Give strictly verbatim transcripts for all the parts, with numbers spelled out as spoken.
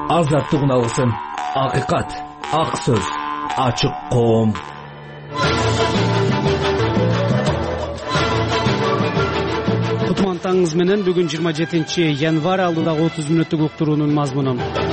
азаттык уналгысын, акыйкат, ак сөз, ачык коом. Кутман таңыңыз менен бүгүн жыйырма жетинчи январь алдыдагы отуз мүнөттүк уктуруунун мазмуну.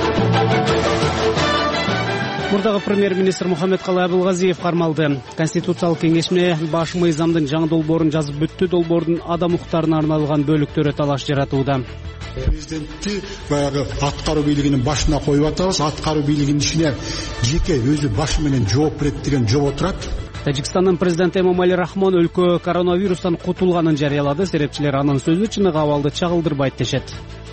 Мурдагы премьер-министр Мухаммедкалый Абылгазиев кармалды. Конституциялык кеңешме баш мыйзамдын жаңы долбоорун жазып бүттү. Долбоордун адам укуктарына арналган бөлүктөрү талаш жаратууда. Президентти баягы аткаруу бийлигинин башына коюп атабыз. Аткаруу бийлигинин ишине жеке өзү башы менен жооп берет деген жооп отурат. Тажикстандын президенти Эмомали Рахмон өлкө коронавирустан кутулганын жарыялады. Серепчилер анын сөзү чыныгы абалды чагылдырбайт дешет.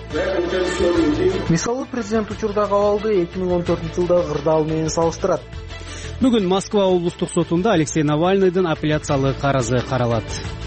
Мисалы президент учурдагы абалды эки миң он төртүнчү жылдагы кырдаал менен салыштырат. Бүгүн Москва облустук сотунда Алексей Навальныйдын апелляциялык карызы каралат.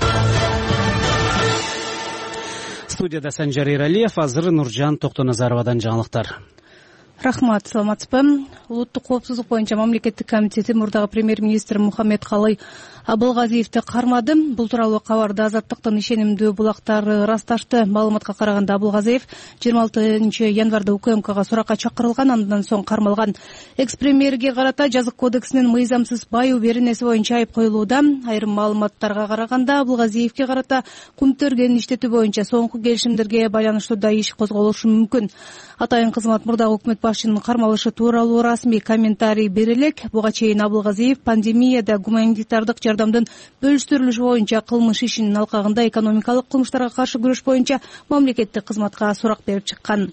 Студияда Санжар Эралиев, азыр Нуржан Токтоназаровадан жаңылыктар. Рахмат, саламатсызбы. Улуттук коопсуздук боюнча мамлекеттик комитети мурдагы премьер-министр Мухаммедкалый Абылгазиевди кармады. Бул тууралуу кабарды Азаттыктын ишенимдүү булактары ырасташты. Маалыматка караганда Абылгазиев жыйырма алтынчы январда УКМКга суракка чакырылган, андан соң кармалган. Экс-премьерге карата жазык кодексинин мыйзамсыз байуу беренеси боюнча айып коюлууда. Айрым маалыматтарга караганда Абылгазиевге карата кумтөргенин иштетүү боюнча соңку келишимдерге байланыштуу да иш козголушу мүмкүн. Атайын кызмат мурдагы өкмөт башчынын кармалышы тууралуу расмий комментарий бере элек. Буга чейин Абылгазиев пандемияда гуманитардык жардамдын бөлүштүрүлүшү боюнча кылмыш ишинин алкагында экономикалык кылмыштарга каршы күрөш боюнча мамлекеттик кызматка сурак берип чыккан.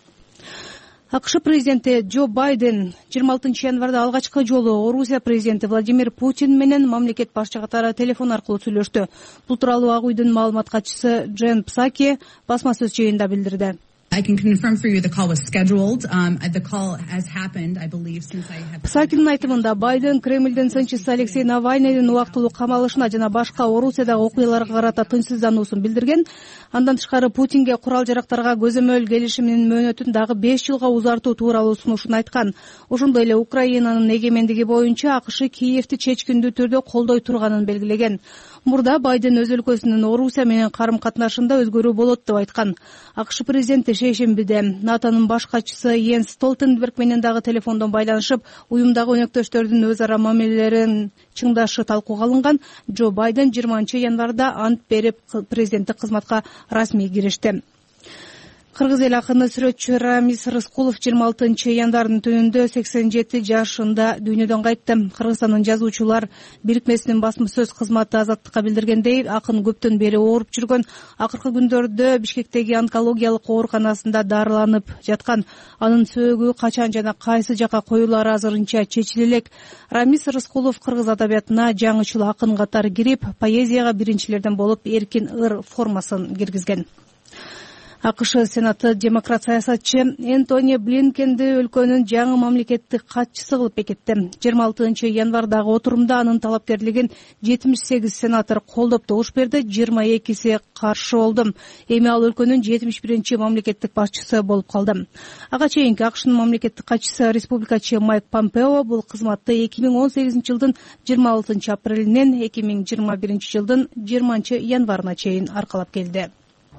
АКШ президенти Джо Байден жыйырма алтынчы январда алгачкы жолу Орусия президенти Владимир Путин менен мамлекет башчы катары телефон аркылуу сүйлөштү. Бул тууралуу Ак үйдүн маалымат катчысы Джен Псаки басма сөз жыйынында билдирди. I can confirm for you the call was scheduled. Um, the call has happened, I believe, since I have... Псакинин айтымында Байден Кремлдин сынчысы Алексей Навальныйдын убактылуу камалышына жана башка Орусиядагы окуяларга карата тынчсыздануусун билдирген. Андан тышкары Путинге курал жарактарга көзөмөл келишиминин мөөнөтүн дагы беш жылга узартуу тууралуу сунушун айткан. Ошондой эле Украинанын эгемендиги боюнча АКШ Киевти чечкиндүү түрдө колдой турганын белгилеген. Мурда Байден өз өлкөсүнүн Орусия менен карым-катнашында өзгөрүү болот деп айткан. АКШ президенти шейшембиде НАТОнун баш катчысы Йенс Столтенберг менен дагы телефондон байланышып, уюмдагы өнөктөштөрдүн өз ара мамилелерин чыңдашы талкууга алынган. Джо Байден жыйырманчы январда ант берип президенттик кызматка расмий киришти. Кыргыз эл акыны сүрөтчү Рамис Рыскулов жыйырма алтынчы январдын түнүндө сексен жети жашында дүйнөдөн кайтты. Кыргызстандын жазуучулар бирикмесинин басма сөз кызматы Азаттыкка билдиргендей, акын көптөн бери ооруп жүргөн. Акыркы күндөрдө Бишкектеги онкологиялык ооруканасында дарыланып жаткан. Анын сөөгү качан жана кайсы жака коюлары азырынча чечиле элек. Рамис Рыскулов кыргыз адабиятына жаңычыл акын катары кирип, поэзияга биринчилерден болуп эркин ыр формасын киргизген. АКШ Сенаты демократ саясатчы Энтони Блинкенди өлкөнүн жаңы мамлекеттик катчысы кылып бекитти. жыйырма алтынчы январдагы отурумда анын талапкерлигин жетимиш сегиз сенатор колдоп добуш берди, жыйырма экиси каршы болду. Эми ал өлкөнүн жетимиш биринчи мамлекеттик башчысы болуп калды. Ага чейинки АКШнын мамлекеттик катчысы республикачы Майк Помпео бул кызматты эки миң он сегизинчи жылдын жыйырма алтынчы апрелинен эки миң жыйырма биринчи жылдын жыйырманчы январына чейин аркалап келди.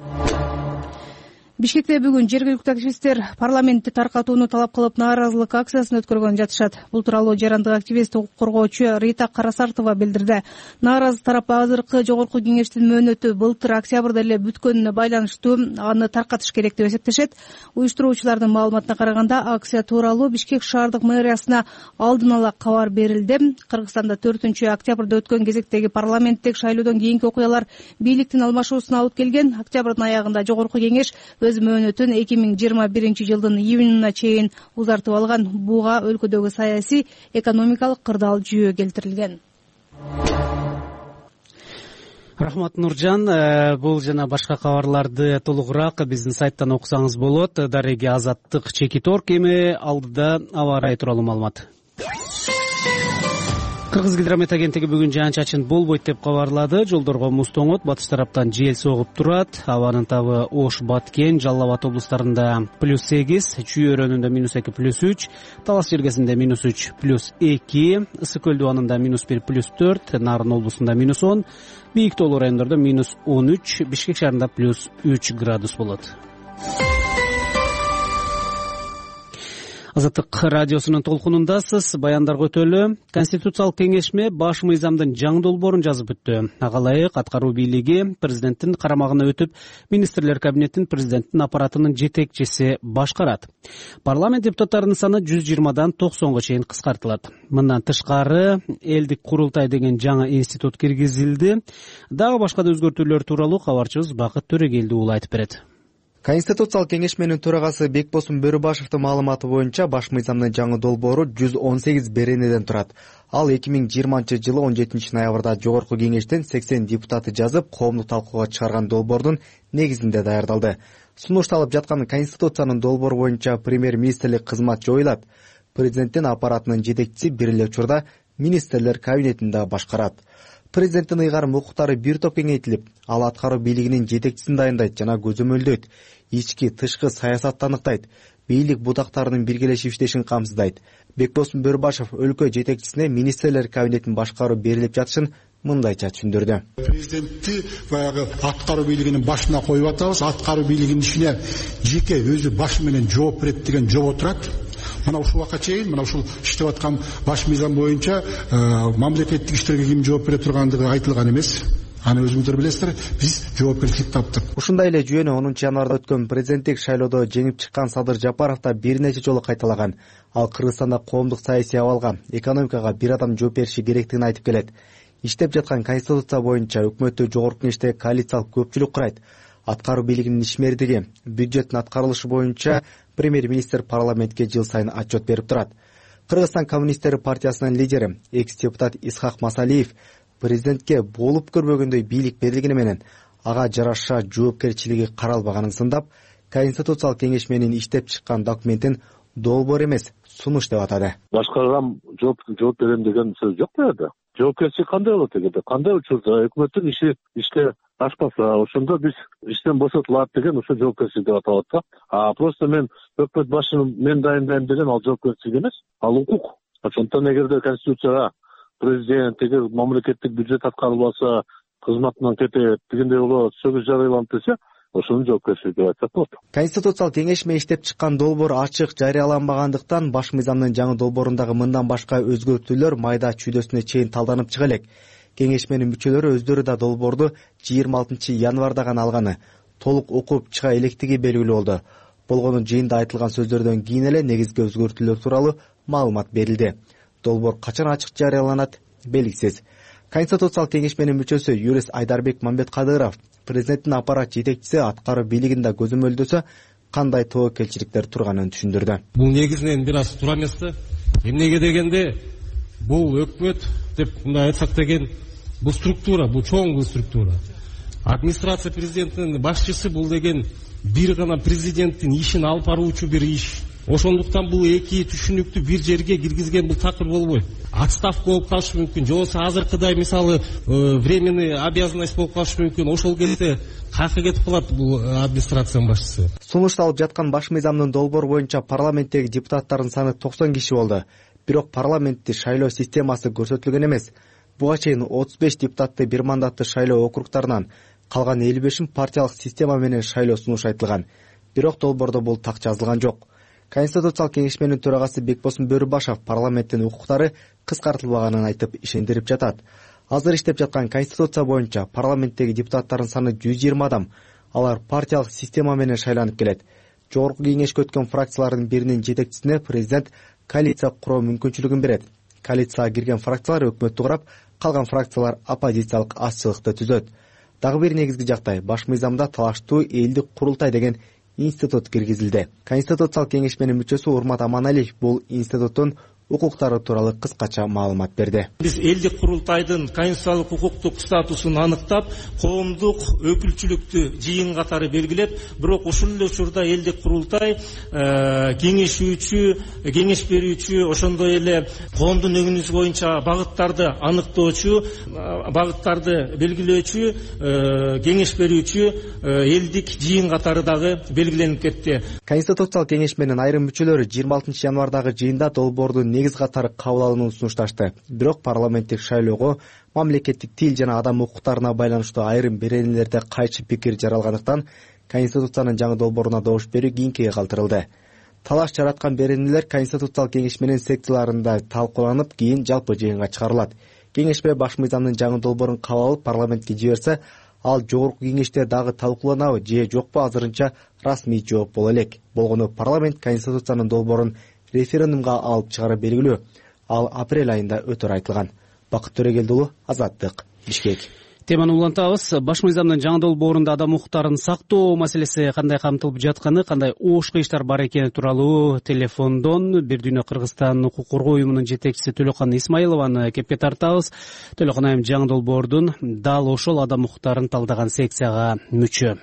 Бишкекте бүгүн жергиликтүү активисттер парламентти таркатууну талап кылып нааразылык акциясын өткөргөн жатышат. Бул тууралуу жарандык активист, укук коргоочу Рита Карасартова билдирди. Нааразы тарап азыркы жогорку кеңештин мөөнөтү былтыр октябрда эле бүткөнүнө байланыштуу аны таркатыш керек деп эсептешет. Уюштуруучулардын маалыматына караганда, акция тууралуу Бишкек шаардык мэриясына алдын ала кабар берилди. Кыргызстанда төртүнчү октябрда өткөн кезектеги парламенттик шайлоодон кийинки окуялар бийликтин алмашуусуна алып келген. Октябрдын аягында жогорку кеңеш өз мөөнөтүн эки миң жыйырма биринчи жылдын июнуна чейин узартып алган. Буга өлкөдөгү саясий, экономикалык кырдаал жүйө келтирилген. Рахмат, Нуржан. Бул жана башка кабарларды толугураак биздин сайттан окусаңыз болот. Дареги Азаттык Чекиторг эми алдыда аба ырайы тууралуу маалымат. Кыргыз гидромет агенттиги бүгүн жаан-чачын болбойт деп кабарлады. Жолдорго муз тоңот, батыш тараптан жел согуп турат. Абанын табы Ош, Баткен, Жалал Абад облустарында плюс сегиз, Чүй өрөөнүндө минус эки плюс үч, Талас жергесинде минус үч плюс эки, Ысык көл дубанында минус бир плюс төрт, Нарын облусунда минус он, Бийик тоолуу райондордо минус он үч, Бишкек шаарында плюс үч градус болот. Азаттык радиосунун толкунундасыз. Баяндарга өтөлү. Конституциялык кеңешме баш мыйзамдын жаңы долбоорун жазып бүттү. Ага ылайык аткаруу бийлиги президенттин карамагына өтүп, министрлер кабинетин президенттин аппаратынын жетекчиси башкарат. Парламент депутаттарынын саны жүз жыйырмадан токсонго чейин кыскартылат. Мындан тышкары элдик курултай деген жаңы институт киргизилди. Дагы башка да өзгөртүүлөр тууралуу кабарчыбыз Бакыт Төрөгелди уулу айтып берет. Конституциялык кеңешменин төрагасы Бекбосун Бөрүбашевдин маалыматы боюнча баш мыйзамдын жаңы долбоору жүз он сегиз беренеден турат. Ал эки миң жыйырманчы жылы он жетинчи ноябрда жогорку кеңештен сексен депутаты жазып, коомдук талкууга чыгарган долбоордун негизинде даярдалды. Сунушталып жаткан Конституциянын долбоору боюнча премьер-министрлик кызмат жоюлат. Президенттин аппаратынын жетекчиси бир эле учурда министрлер кабинетин да башкарат. Президенттин ыйгарым укуктары бир топ кеңейтилип, ал аткаруу бийлигинин жетекчисин дайындайт жана көзөмөлдөйт, ички тышкы саясатты аныктайт, бийлик бутактарынын биргелешип иштешин камсыздайт. Бекбосун Бөрүбашев өлкө жетекчисине министрлер кабинетин башкаруу берилип жатышын мындайча түшүндүрдү. Президентти баягы аткаруу бийлигинин башына коюп атабыз. Аткаруу бийлигинин ишине жеке өзү башы менен жооп берет деген жобо турат. Мына ушул убакка чейин мына ушул иштеп аткан баш мыйзам боюнча мамлекеттик иштерге ким жооп бере тургандыгы айтылган эмес. Аны өзүңүздөр билесиздер, биз жоопкерчилик таптык. Ушундай эле жүйөнү онунчу январда өткөн президенттик шайлоодо жеңип чыккан Садыр Жапаров да бир нече жолу кайталаган. Ал Кыргызстанда коомдук саясий абалга, экономикага бир адам жооп бериши керектигин айтып келет. Иштеп жаткан конституция боюнча өкмөттү жогорку кеңеште коалициялык көпчүлүк курайт. Аткаруу бийлигинин ишмердиги, бюджеттин аткарылышы боюнча премьер-министр парламентке жыл сайын отчет берип турат. Кыргызстан коммунисттери партиясынын лидери, экс-депутат Исхак Масалиев президентке болуп көрбөгөндөй бийлик берилгени менен ага жараша жоопкерчилиги каралбаганын сындап, Конституциялык кеңешменин иштеп чыккан документин долбоор эмес, сунуш деп атады. Башкарган жооп жооп берем деген сөз жок bu yerде. Жоопкерчилик кандай болот дегенде, кандай учурда өкмөттүн иши ишке ашпаса, ошондо биз иштен бошотулат деген ошо жоопкерчилик деп аталат да. А просто мен өкмөт башын мен дайындайм деген ал жоопкерчилик эмес, ал укук. Ошондон эгерде конституцияга президент эгер мамлекеттик бюджет аткарылбаса, кызматынан кетет дегендей болот, сөгүз жарыяланып десе, ошонун жоопкерчилиги деп айтсак болот. Конституциялык кеңешме иштеп чыккан долбоор ачык жарыяланбагандыктан баш мыйзамдын жаңы долбоорундагы мындан башка өзгөртүүлөр майда чүйдөсүнө чейин талданып чыга элек. Кеңешменин мүчөлөрү өздөрү да долбоорду жыйырма алтынчы январда гана алганы, толук окуп чыга электиги белгилүү болду. Болгону жыйында айтылган сөздөрдөн кийин эле негизги өзгөртүүлөр тууралуу маалымат берилди. Долбоор качан ачык жарыяланат белгисиз. Конституциялык кеңешменин мүчөсү юрист Айдарбек Мамбеткадыров президенттин аппарат жетекчиси аткаруу бийлигин да көзөмөлдөсө кандай тобокелчиликтер турганын түшүндүрдү. Бул негизинен бир аз туура эмес да. Эмнеге дегенде бул өкмөт деп мындай айтсак деген бул структура, бул чоң структура. Администрация президентинин башчысы бул деген бир гана президенттин ишин алып баруучу бир иш. Ошондуктан бул эки түшүнүктү бир жерге киргизген бул такыр болбойт. Отставка болуп калышы мүмкүн, же болбосо азыркыдай мисалы временный обязанность болуп калышы мүмкүн. Ошол кезде каяка кетип калат бул администрациянын башчысы. Сунушталып жаткан баш мыйзамдын долбоору боюнча парламенттеги депутаттардын саны токсон киши болду. Бирок парламентти шайлоо системасы көрсөтүлгөн эмес. Буга чейин отуз беш депутатты бир мандатты шайлоо округтарынан, калган элүү бешин партиялык система менен шайлоо сунуш айтылган. Бирок долбоордо бул так жазылган жок. Конституциялык кеңешменин төрагасы Бекбосун Бөрүбашев парламенттин укуктары кыскартылбаганын айтып ишендирип жатат. Азыр иштеп жаткан конституция боюнча парламенттеги депутаттардын саны жүз жыйырма адам. Алар партиялык система менен шайланып келет. Жогорку кеңешке өткөн фракциялардын биринин жетекчисине президент коалиция куруу мүмкүнчүлүгүн берет. Коалицияга кирген фракциялар өкмөттү курап, калган фракциялар оппозициялык азчылыкты түзөт. Дагы бир негизги жактай баш мыйзамда талаштуу элдик курултай деген институт киргизилди. Конституциялык кеңешменин мүчөсү Урмат Аманалиев бул институттун укуктары тууралуу кыскача маалымат берди. Биз элдик курултайдын конституциялык укуктук статусун аныктап, коомдук өкүлчүлүктү жыйын катары белгилеп, бирок ушул эле учурда элдик курултай кеңешүүчү, кеңеш берүүчү, ошондой эле коомдун өкүнүшү боюнча багыттарды аныктоочу, багыттарды белгилөөчү, кеңеш берүүчү элдик жыйын катары дагы белгиленип кетти. Конституциялык кеңешменин айрым мүчөлөрү жыйырма алтынчы январдагы жыйында долбоордун негиз катары кабыл алынуун сунушташты. Бирок парламенттик шайлоого мамлекеттик тил жана адам укуктарына байланыштуу айрым беренелерде кайчы пикир жаралгандыктан Конституциянын жаңы долбооруна добуш берүү кийинкиге калтырылды. Талаш жараткан беренелер Конституциялык кеңеш менен секцияларында талкууланып, кийин жалпы жыйынга чыгарылат. Кеңешме баш мыйзамдын жаңы долбоорун кабыл алып парламентке жиберсе, ал жогорку кеңеште дагы талкууланабы же жокпу азырынча расмий жооп боло элек. Болгону парламент Конституциянын долбоорун референдумга алып чыгары белгилүү. Ал апрель айында өтөр айтылган. Бакыт Төрөгелдиулу, Азаттык, Бишкек. Теманы улантабыз. Баш мыйзамдын жаңы долбоорунда адам укуктарын сактоо маселеси кандай камтылып жатканы, кандай оош кыйыштар бар экени тууралуу телефондон Бир Дүйнө Кыргызстан укук коргоо уюмунун жетекчиси Төлөкан Исмаилованы кепке тартабыз. Төлөкан айым, жаңы долбоордун дал ошол адам укуктарын талдаган секцияга мүчө.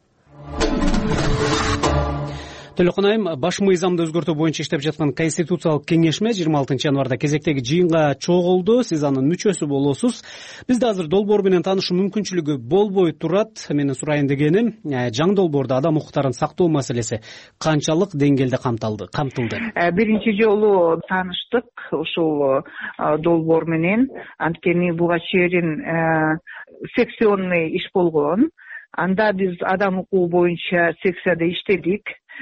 Төлөкан айым, баш мыйзамды өзгөртүү боюнча иштеп жаткан Конституциялык кеңешме жыйырма алтынчы январда кезектеги жыйынга чогулду. Сиз анын мүчөсү болосуз. Бизде азыр долбоор менен таанышуу мүмкүнчүлүгү болбой турат. Менин сурайын дегеним, жаңы долбоордо адам укуктарын сактоо маселеси канчалык деңгээлде камтылды? Камтылды. Биринчи жолу тааныштык ушул долбоор менен. Анткени буга чейин секционный иш болгон. Анда биз адам укугу боюнча секцияда иштедик.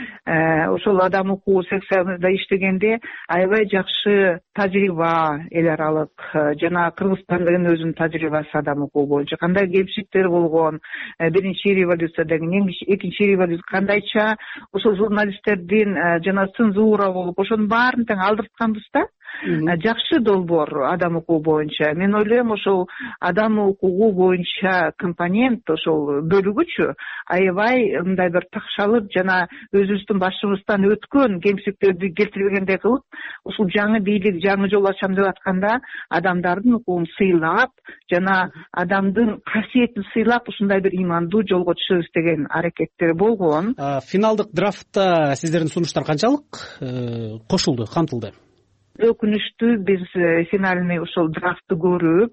Ошол адам укугу секцияда иштегенде аябай жакшы тажрыйба эл аралык жана Кыргызстандын өзүнүн тажрыйбасы адам укугу боюнча кандай кемчиликтер болгон, биринчи революциядан экинчи революция кандайча ошол журналисттердин жана цензура болуп ошонун баарын тең алдыртканбыз да. Жакшы долбоор адам укугу боюнча. Мен ойлойм, ошол адам укугу боюнча компонент, ошол бөлүгүчү аябай мындай бир такшалып жана өзүбүздүн башыбыздан өткөн кемчиликтерди келтирбегендей кылып, ушул жаңы бийлик, жаңы жол ачам деп атканда адамдардын укугун сыйлап жана адамдын касиетин сыйлап ушундай бир имандуу жолго түшөбүз деген аракеттер болгон. Финалдык драфтта сиздердин сунуштар канчалык кошулду, камтылды? Өкүнүчтүү, биз финальный ошол драфтты көрүп,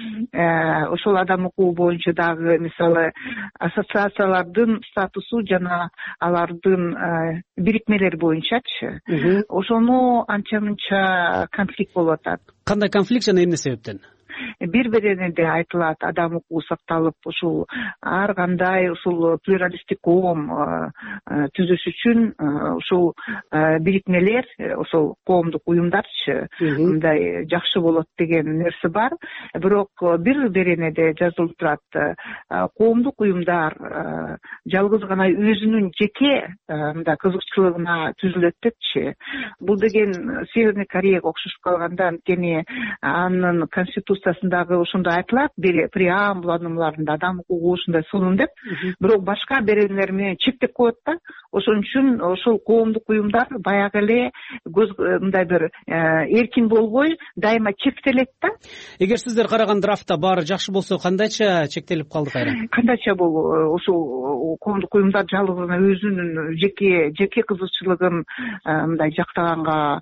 ошол адам укугу боюнча дагы мисалы ассоциациялардын статусу жана алардын бирикмелери боюнчачы ошону анча мынча конфликт болуп атат. Кандай конфликт жана эмне себептен? Бир бирине айтылат, адам укугу сакталып, ушул ар кандай ушул плюралисттик коом түзүш үчүн ушул бирикмелер, ошол коомдук уюмдарчы мындай жакшы болот деген нерсе бар. Бирок бир беренеде жазылып турат, коомдук уюмдар жалгыз гана өзүнүн жеке мындай кызыкчылыгына түзүлөт депчи. Бул деген Северный Кореяга окшошуп калганда, анткени анын конституция дагы ошондой айтылат, бир преамбулаларында адам укугу ушундай сонун деп, бирок башка беренелер менен чектеп коет да. Ошон үчүн ошол коомдук уюмдар баягы эле мындай бир эркин болбой дайыма чектелет да. Эгер сиздер караган драфтта баары жакшы болсо, кандайча чектелип калды кайра? Кандайча бул ошол коомдук уюмдар жалгыз гана өзүнүн жеке жеке кызыкчылыгын мындай жактаганга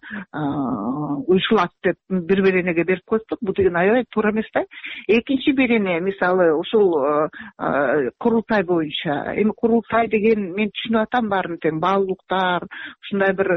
уюшулат деп бир беренеге берип коюптук. Бул деген аябай туура эмес да. Экинчи берене мисалы ушул курултай боюнча. Эми курултай деген мен түшүнүп атам баарын тең, баалуулуктар, ушундай бир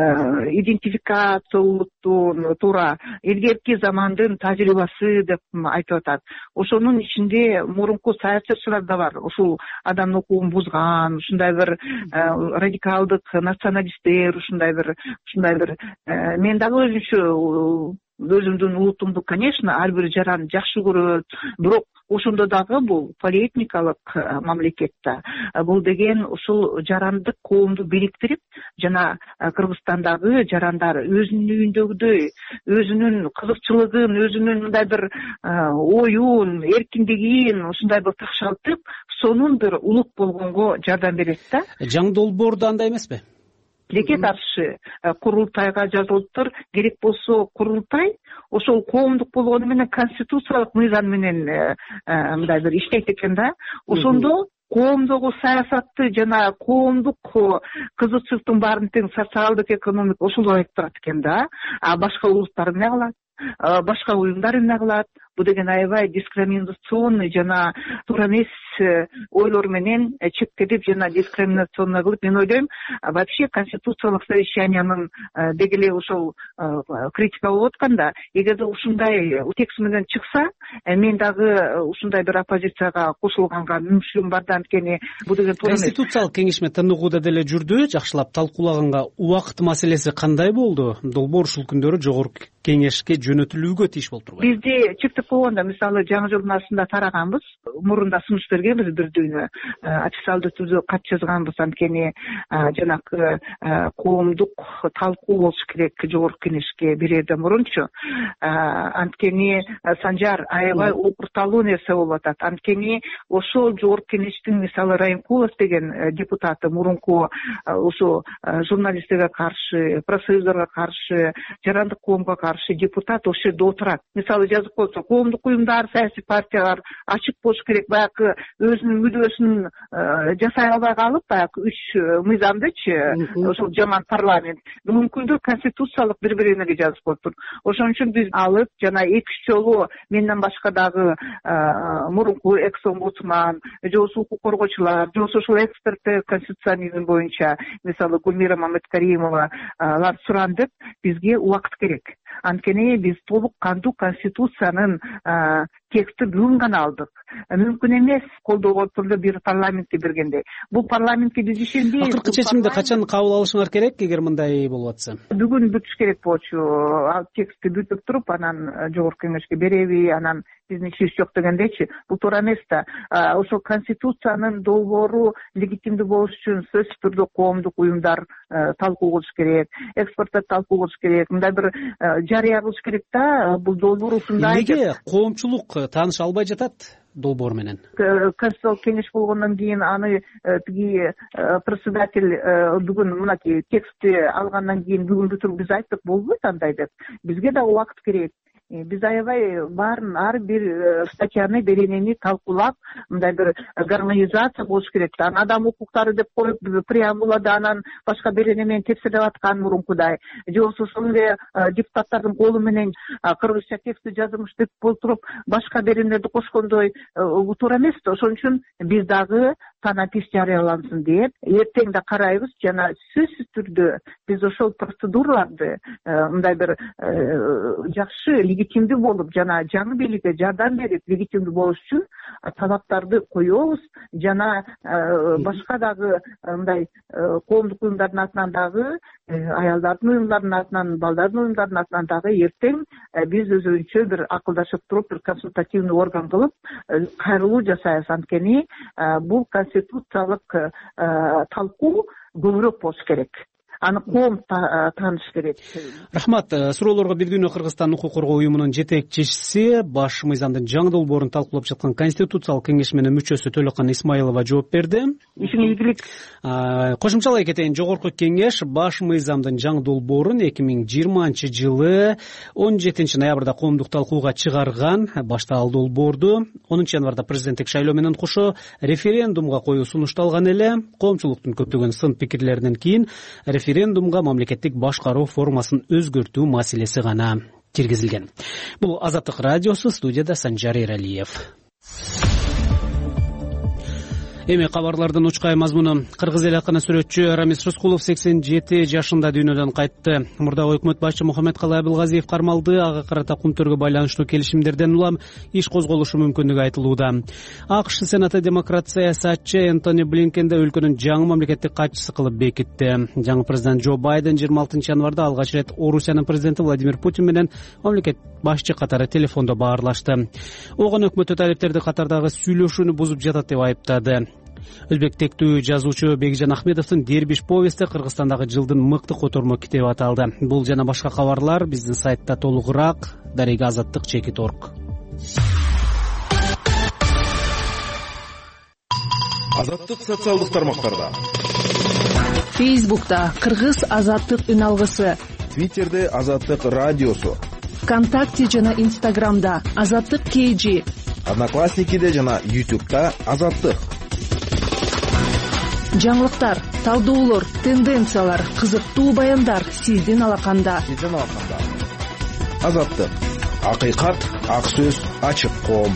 идентификациялыктуу туура илгерки замандын тажрыйбасы деп айтып атат. Ошонун ичинде мурунку саясатчылар да бар. Ушул адам укугун бузган, ушундай бир радикалдык националисттер, ушундай бир ушундай бир мен дагы өзүмчө өзүмдүн улутумду, конечно, ар бир жаран жакшы көрөт, бирок ошондо дагы бул полиэтникалык мамлекетте. Бул деген ушул жарандык коомду бириктирип, жана Кыргызстандагы жарандар өзүнүн үйүндөгүдөй, өзүнүн кызыкчылыгын, өзүнүн мындай бир оюн, эркиндигин ушундай бир такшалтып, сонун бир улут болгонго жардам берет да. Жаңы долбоордо андай эмеспи? Тилекке каршы курултайга жазылыптыр. Керек болсо курултай ошол коомдук болгону менен конституциялык мыйзам менен мындай бир иштейт экен да. Ошондо коомдогу саясатты жана коомдук кызыкчылыктын баарын тең социалдык, экономик ошол айтып турат экен да. А башка улуттар эмне кылат? Башка уюмдар эмне кылат? бул деген аябай дискриминационный жана туура эмес ойлор менен чектелип жана дискриминационный кылып, мен ойлойм, вообще конституциялык совещаниянын деги эле ошол критика болуп атканда, эгерде ушундай текст менен чыкса, мен дагы ушундай бир оппозицияга кошулганга мүмкүнчүлүгүм бар да, анткени бул деген туура эмес. Конституциялык кеңешме тыныгууда деле жүрдү, жакшылап талкуулаганга убакыт маселеси кандай болду? Долбоор ушул күндөрү жогорку кеңешке жөнөтүлүүгө тийиш болуп турбайбы? Бизде чектеп койгондо, мисалы жаңы жыл астында тараганбыз, мурунда сунуш бергенбиз бир дүйнө, официалдуу түрдө кат жазганбыз, анткени жанакы коомдук талкуу болуш керек жогорку кеңешке бирерден мурунчу. Анткени Санжар аябай окурталуу нерсе болуп атат. Анткени ошол жогорку кеңештин мисалы Райымкулов деген депутаты мурунку ошо журналисттерге каршы, профсоюздорго каршы, жарандык коомго каршы депутат ошол жерде отурат. Мисалы жазып койсо, коомдук уюмдар, саясий партиялар ачык болуш керек, баягы өзүнүн мүдөөсүн жасай албай калып, баягы үч мыйзамдычы, ошол жаман парламент бүгүнкү күндө конституциялык бири-бирине жазып коюптур. Ошон үчүн биз алып жана эки-үч жолу менден башка дагы мурунку экс-омбудсман, же болбосо укук коргоочулар, же болбосо ошол эксперттер конституционизм боюнча, мисалы Гүлмира Маматкаримовалар сурандык, бизге убакыт керек. Анткени биз толук кандуу конституциянын текстин бүгүн гана алдык. Мүмкүн эмес колдоого турду бир парламентке бергенде. Бул парламентке биз ишенбейбиз. Акыркы чечимди качан кабыл алышыңар керек, эгер мындай болуп атса? Бүгүн бүтүш керек болчу. Ал текстти бүтүп туруп, анан жогорку кеңешке береби, анан биздин ишибиз жок дегендечи. Бул туура эмес да. Ошол конституциянын долбоору легитимдүү болуш үчүн сөзсүз түрдө коомдук уюмдар талкуу кылыш керек, эксперттер талкуу кылыш керек, мындай бир жарыя кылыш керек да. Бул долбоор ушундай. Эмнеге коомчулук тааныша албай жатат долбоор менен? Конституциялык кеңеш болгондон кийин аны тиги председатель бүгүн мынакей текстти алгандан кийин бүгүн бүтүрүп биз айттык, болбойт андай деп. Бизге да убакыт керек. Биз аябай баарын ар бир статьяны, беренени талкуулап, мындай бир гармонизация болуш керек. Анан адам укуктары деп коюп, преамбулада анан башка берене менен тепселеп аткан мурункудай. Же болбосо ошол эле депутаттардын колу менен кыргызча текстти жазылмыш деп болтуруп, башка беренелерди кошкондой туура эмес да. Ошон үчүн биз дагы танапис жарыялансын деп, эртең да карайбыз, жана сөзсүз түрдө биз ошол процедураларды мындай бир жакшы легитимдүү болуп, жана жаңы бийликке жардам берип, легитимдүү болуш үчүн талаптарды коебуз, жана башка дагы мындай коомдук уюмдардын атынан дагы, аялдардын уюмдарынын атынан, балдардын уюмдарынын атынан дагы эртең биз өзүбүзчө бир акылдашып туруп, бир консультативный орган кылып, кайрылуу жасайбыз. Анткени бул конституциялык талкуу көбүрөөк болуш керек. Аны коом тааныш керек. Рахмат. Суроолорго бир дүйнө Кыргызстан укук коргоо уюмунун жетекчиси, баш мыйзамдын жаңы долбоорун талкуулап жаткан конституциялык кеңешменин мүчөсү Төлөкан Исмаилова жооп берди. Ишиңиз ийгилик. Кошумчалай кетейин, жогорку кеңеш баш мыйзамдын жаңы долбоорун эки миң жыйырманчы жылы он жетинчи ноябрда коомдук талкууга чыгарган. Башта ал долбоорду онунчу январда президенттик шайлоо менен кошо референдумга коюу сунушталган эле. Коомчулуктун көптөгөн сын пикирлеринен кийин референдумга мамлекеттик башкаруу формасын өзгөртүү маселеси гана киргизилген. Бул Азаттык радиосу, студияда Санжар Эралиев. Эми кабарлардын учкай мазмуну. Кыргыз эл акыны сүрөтчү Рамис Рыскулов сексен жети жашында дүйнөдөн кайтты. Мурдагы өкмөт башчы Мухаммедкалый Абылгазиев кармалды. Ага карата кумтөргө байланыштуу келишимдерден улам иш козголушу мүмкүндүгү айтылууда. АКШ Сенаты демократ саясатчы Энтони Блинкенди өлкөнүн жаңы мамлекеттик катчысы кылып бекитти. Жаңы президент Джо Байден жыйырма алтынчы январда алгач ирет Орусиянын президенти Владимир Путин менен мамлекет башчы катары телефондо баарлашты. Огон өкмөттү талептерди катардагы сүйлөшүүнү бузуп жатат деп айыптады. Өзбек тектүү жазуучу Бекжан Ахмедовдун Дербиш повести Кыргызстандагы жылдын мыкты котормо китеби аталды. Бул жана башка кабарлар биздин сайтта толугураак. Дарега азаттык чекит точка орг. Азаттык социалдык тармактарда. Фейсбукта Кыргыз азаттык үн алгысы. Твиттерде Азаттык радиосу. ВКонтакте жана Инстаграмда Азаттык кей жи. Одноклассникиде жана Ютубта Азаттык. Жаңылыктар, талдоолор, тенденциялар, кызыктуу баяндар сиздин алаканда. Сиздин алаканда. Азаттык. акыйкат, ак сөз, ачык коом.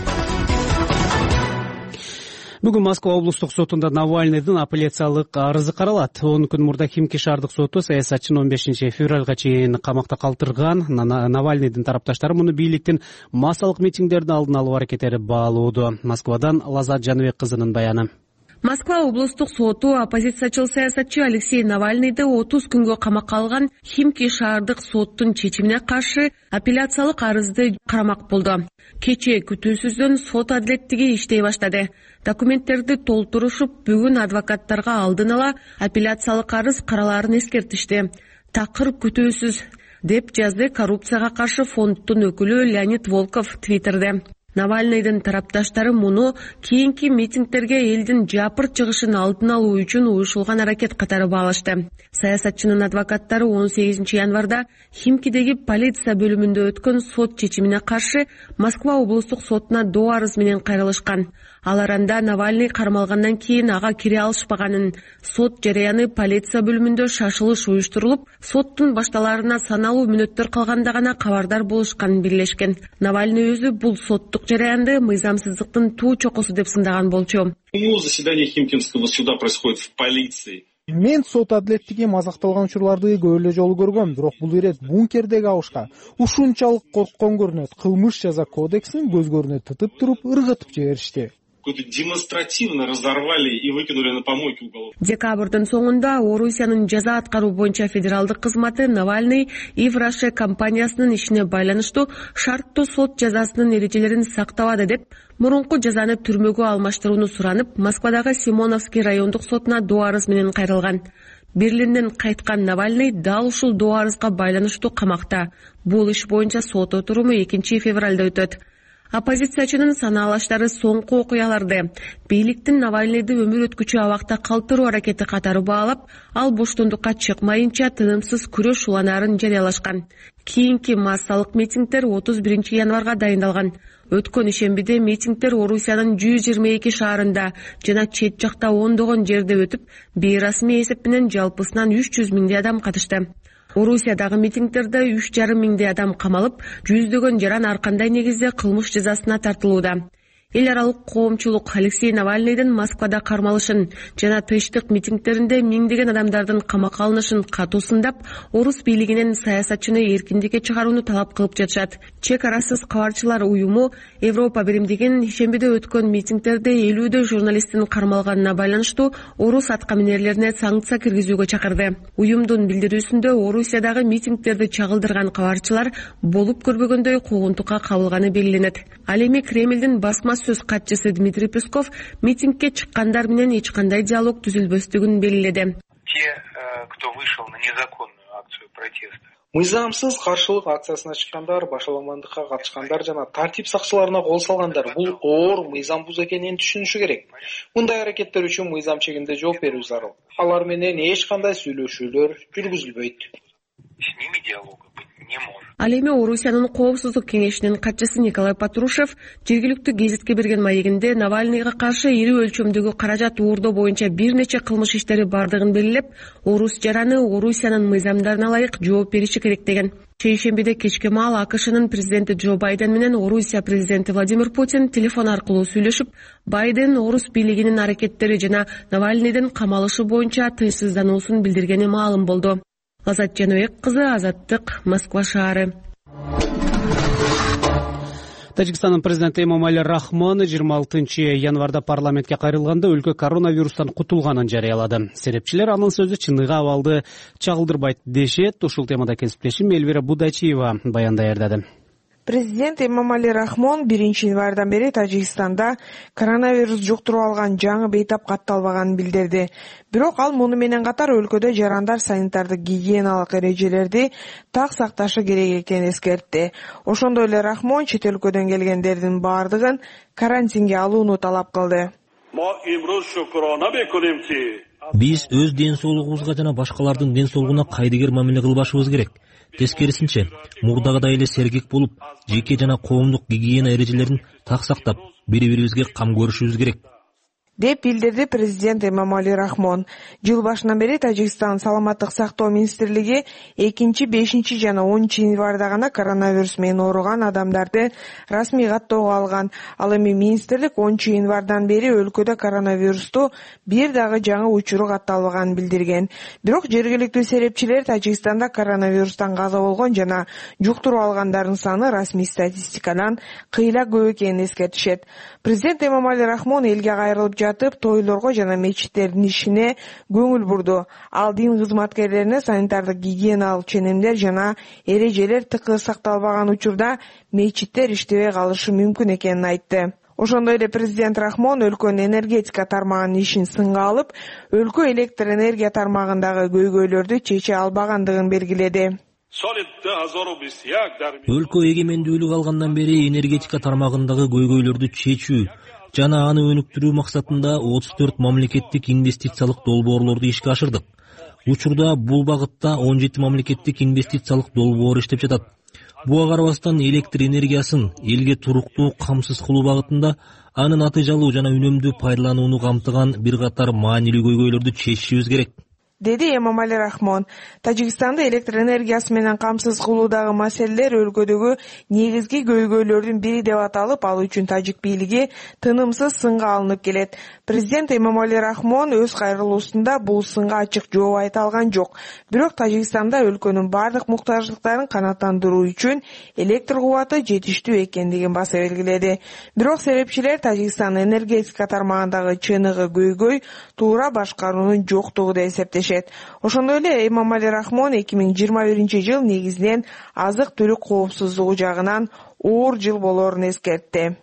Бүгүн Москва облустук сотунда Навальныйдын апелляциялык арызы каралат. он күн мурда Химки шаардык соту саясатчыны он бешинчи февралга чейин камакта калтырган. Навальныйдын тарапташтары муну бийликтин массалык митингдердин алдын алуу аракеттери баалоодо. Москвадан Лазат Жаныбек кызынын баяны. Москва облустук соту оппозициячыл саясатчы Алексей Навальныйды отуз күнгө камакка алган Химки шаардык соттун чечимине каршы апелляциялык арызды карамак болду. Кечээ күтүүсүздөн сот адилеттиги иштей баштады. Документтерди толтурушуп, бүгүн адвокаттарга алдын ала апелляциялык арыз каралаарын эскертишти. Такыр күтүүсүз, деп жазды коррупцияга каршы фонддун өкүлү Леонид Волков Твиттерде. Навальныйдын тарапташтары муну кийинки митингдерге элдин жапыр чыгышын алдын алуу үчүн уюшулган аракет катары баалашты. Саясатчынын адвокаттары он сегизинчи январда Химкидеги полиция бөлүмүндө өткөн сот чечимине каршы Москва облустук сотуна доо арыз менен кайрылышкан. Алар анда Навальный кармалгандан кийин ага кире алышпаганын, сот жарыяны полиция бөлүмүндө шашылыш уюштурулуп, соттун башталарына саналуу мүнөттөр калганда гана кабардар болушканын бирлешкен. Навальный өзү бул соттук жарыянды мыйзамсыздыктын туу чокусу деп сындаган болчу. Заседание Химкинского суда происходит в полиции. Мен сот адилеттиги мазакталган учурларды көп эле жолу көргөм, бирок бул ирет бункердеги абышка ушунчалык корккон көрүнөт. Кылмыш жаза кодексин көзгөрүнө тытып туруп ыргытып жиберишти. Демонстративно разорвали и выкинули на помойки уголовку. Декабрдын соңунда Орусиянын жаза аткаруу боюнча федералдык кызматы Навальный Ивраше компаниясынын ишине байланыштуу шарттуу сот жазасынын эрежелерин сактабады деп мурунку жазаны түрмөгө алмаштырууну суранып, Москвадагы Симоновский райондук сотуна доо арыз менен кайрылган. Берлинден кайткан Навальный дал ушул доо арызга байланыштуу камакта. Бул иш боюнча сот отуруму экинчи февралда өтөт. Оппозициячынын санаалаштары соңку окуяларды бийликтин Навальныйды өмүр өткүчү абакта калтыруу аракети катары баалап, ал боштондукка чыкмайынча тынымсыз күрөш уланаарын жарыялашкан. Кийинки массалык митингдер отуз биринчи январга дайындалган. Өткөн ишембиде митингдер Орусиянын жүз жыйырма эки шаарында жана чет жакта ондогон жерде өтүп, бейрасмий эсеп менен жалпысынан үч жүз миңдей адам катышты. Орусиядагы митингдерде үч жарым миңдей адам камалып, жүздөгөн жаран ар кандай негизде кылмыш жазасына тартылууда. Эл аралык коомчулук Алексей Навальныйдын Москвада кармалышын жана тынчтык митингдеринде миңдеген адамдардын камакка алынышын катуу сындап, орус бийлигинен саясатчыны эркиндикке чыгарууну талап кылып жатышат. Чек арасыз кабарчылар уюму Европа биримдигинин ишембиде өткөн митингдерде элүүдө журналисттин кармалганына байланыштуу орус аткаминерлерине санкция киргизүүгө чакырды. Уюмдун билдирүүсүндө Орусиядагы митингдерди чагылдырган кабарчылар болуп көрбөгөндөй куугунтукка кабылганы белгиленет. Ал эми Кремлдин басма сөз катчысы Дмитрий Песков митингке чыккандар менен эч кандай диалог түзүлбөстүгүн белгиледи. Те, кто вышел на незаконную акцию протеста. Мыйзамсыз каршылык акциясына чыккандар, башаламандыкка катышкандар жана тартип сакчыларына кол салгандар бул оор мыйзам бузуу экенин түшүнүшү керек. Мындай аракеттер үчүн мыйзам чегинде жооп берүү зарыл. Алар менен эч кандай сүйлөшүүлөр жүргүзүлбөйт. С ними диалога быть не может. Ал эми Орусиянын коопсуздук кеңешинин катчысы Николай Патрушев жергиликтүү гезитке берген маегинде Навальныйга каршы ири өлчөмдөгү каражат уурдоо боюнча бир нече кылмыш иштери бардыгын белгилеп, орус жараны Орусиянын мыйзамдарына ылайык жооп бериши керек деген. Чейшембиде кечке маал АКШнын президенти Джо Байден менен Орусия президенти Владимир Путин телефон аркылуу сүйлөшүп, Байден орус бийлигинин аракеттери жана Навальныйдын камалышы боюнча тынчсыздануусун билдиргени маалым болду. Лазат Жаныбек кызы, Азаттык, Москва шаары. Тажикстандын президенти Эмомали Рахмон жыйырма алтынчы январда парламентке кайрылганда өлкө коронавирустан кутулганын жарыялады. Серепчилер анын сөзү чыныгы абалды чагылдырбайт дешет. Ушул темада кесиптешим Эльвира Будачиева баяндай ырдады. Президент Эмомали Рахмон биринчи январдан бери Тажикстанда коронавирус жуктуруп алган жаңы бейтап катталбаганын билдирди. Бирок ал муну менен катар өлкөдө жарандар санитардык гигиеналык эрежелерди так сакташы керек экенин эскертти. Ошондой эле Рахмон чет өлкөдөн келгендердин баардыгын карантинге алууну талап кылды. Биз өз ден соолугубузга жана башкалардын ден соолугуна кайдыгер мамиле кылбашыбыз керек. Тескерисинче, мурдагыдай эле сергек болуп, жеке жана коомдук гигиена эрежелерин так сактап, бири-бирибизге кам көрүшүбүз керек. деп билдирди президент Эмомали Рахмон. Жыл башынан бери Тажикстан саламаттык сактоо министрлиги экинчи, бешинчи жана онунчу январда гана коронавирус менен ооруган адамдарды расмий каттоого алган. Ал эми министрлик онунчу январдан бери өлкөдө коронавирусту бир дагы жаңы учуру катталбаганын билдирген. Бирок жергиликтүү серепчилер Тажикстанда коронавирустан каза болгон жана жуктуруп алгандардын саны расмий статистикадан кыйла көп экенин эскертишет. Президент Эмомали Рахмон элге кайрылып жатып, тойлорго жана мечиттердин ишине көңүл бурду. Ал дин кызматкерлерине санитардык гигиеналык ченемдер жана эрежелер тыкыр сакталбаган учурда мечиттер иштебей калышы мүмкүн экенин айтты. Ошондой эле президент Рахмон өлкөнүн энергетика тармагынын ишин сынга алып, өлкө электр энергия тармагындагы көйгөйлөрдү чече албагандыгын белгиледи. Өлкө эгемендүүлүк алгандан бери энергетика тармагындагы көйгөйлөрдү чечүү жана аны өнүктүрүү максатында отуз төрт мамлекеттик инвестициялык долбоорлорду ишке ашырдык. Учурда бул багытта он жети мамлекеттик инвестициялык долбоор иштеп жатат. Буга карабастан электр энергиясын элге туруктуу камсыз кылуу багытында анын натыйжалуу жана үнөмдүү пайдаланууну камтыган бир катар маанилүү көйгөйлөрдү чечишибиз керек, деди Эмомали Рахмон. Тажикстанды электр энергиясы менен камсыз кылуудагы маселелер өлкөдөгү негизги көйгөйлөрдүн бири деп аталып, ал үчүн тажик бийлиги тынымсыз сынга алынып келет. Президент Эмомали Рахмон өз кайрылуусунда бул сынга ачык жооп айта алган жок. Бирок Тажикстанда өлкөнүн бардык муктаждыктарын канааттандыруу үчүн электр кубаты жетиштүү экендигин баса белгиледи. Бирок серепчилер Тажикстан энергетика тармагындагы чыныгы көйгөй туура башкаруунун жоктугу деп эсептешет. Ошондой эле Эмомали Рахмон эки миң жыйырма биринчи жыл негизинен азык-түлүк коопсуздугу жагынан оор жыл болоорун эскертти.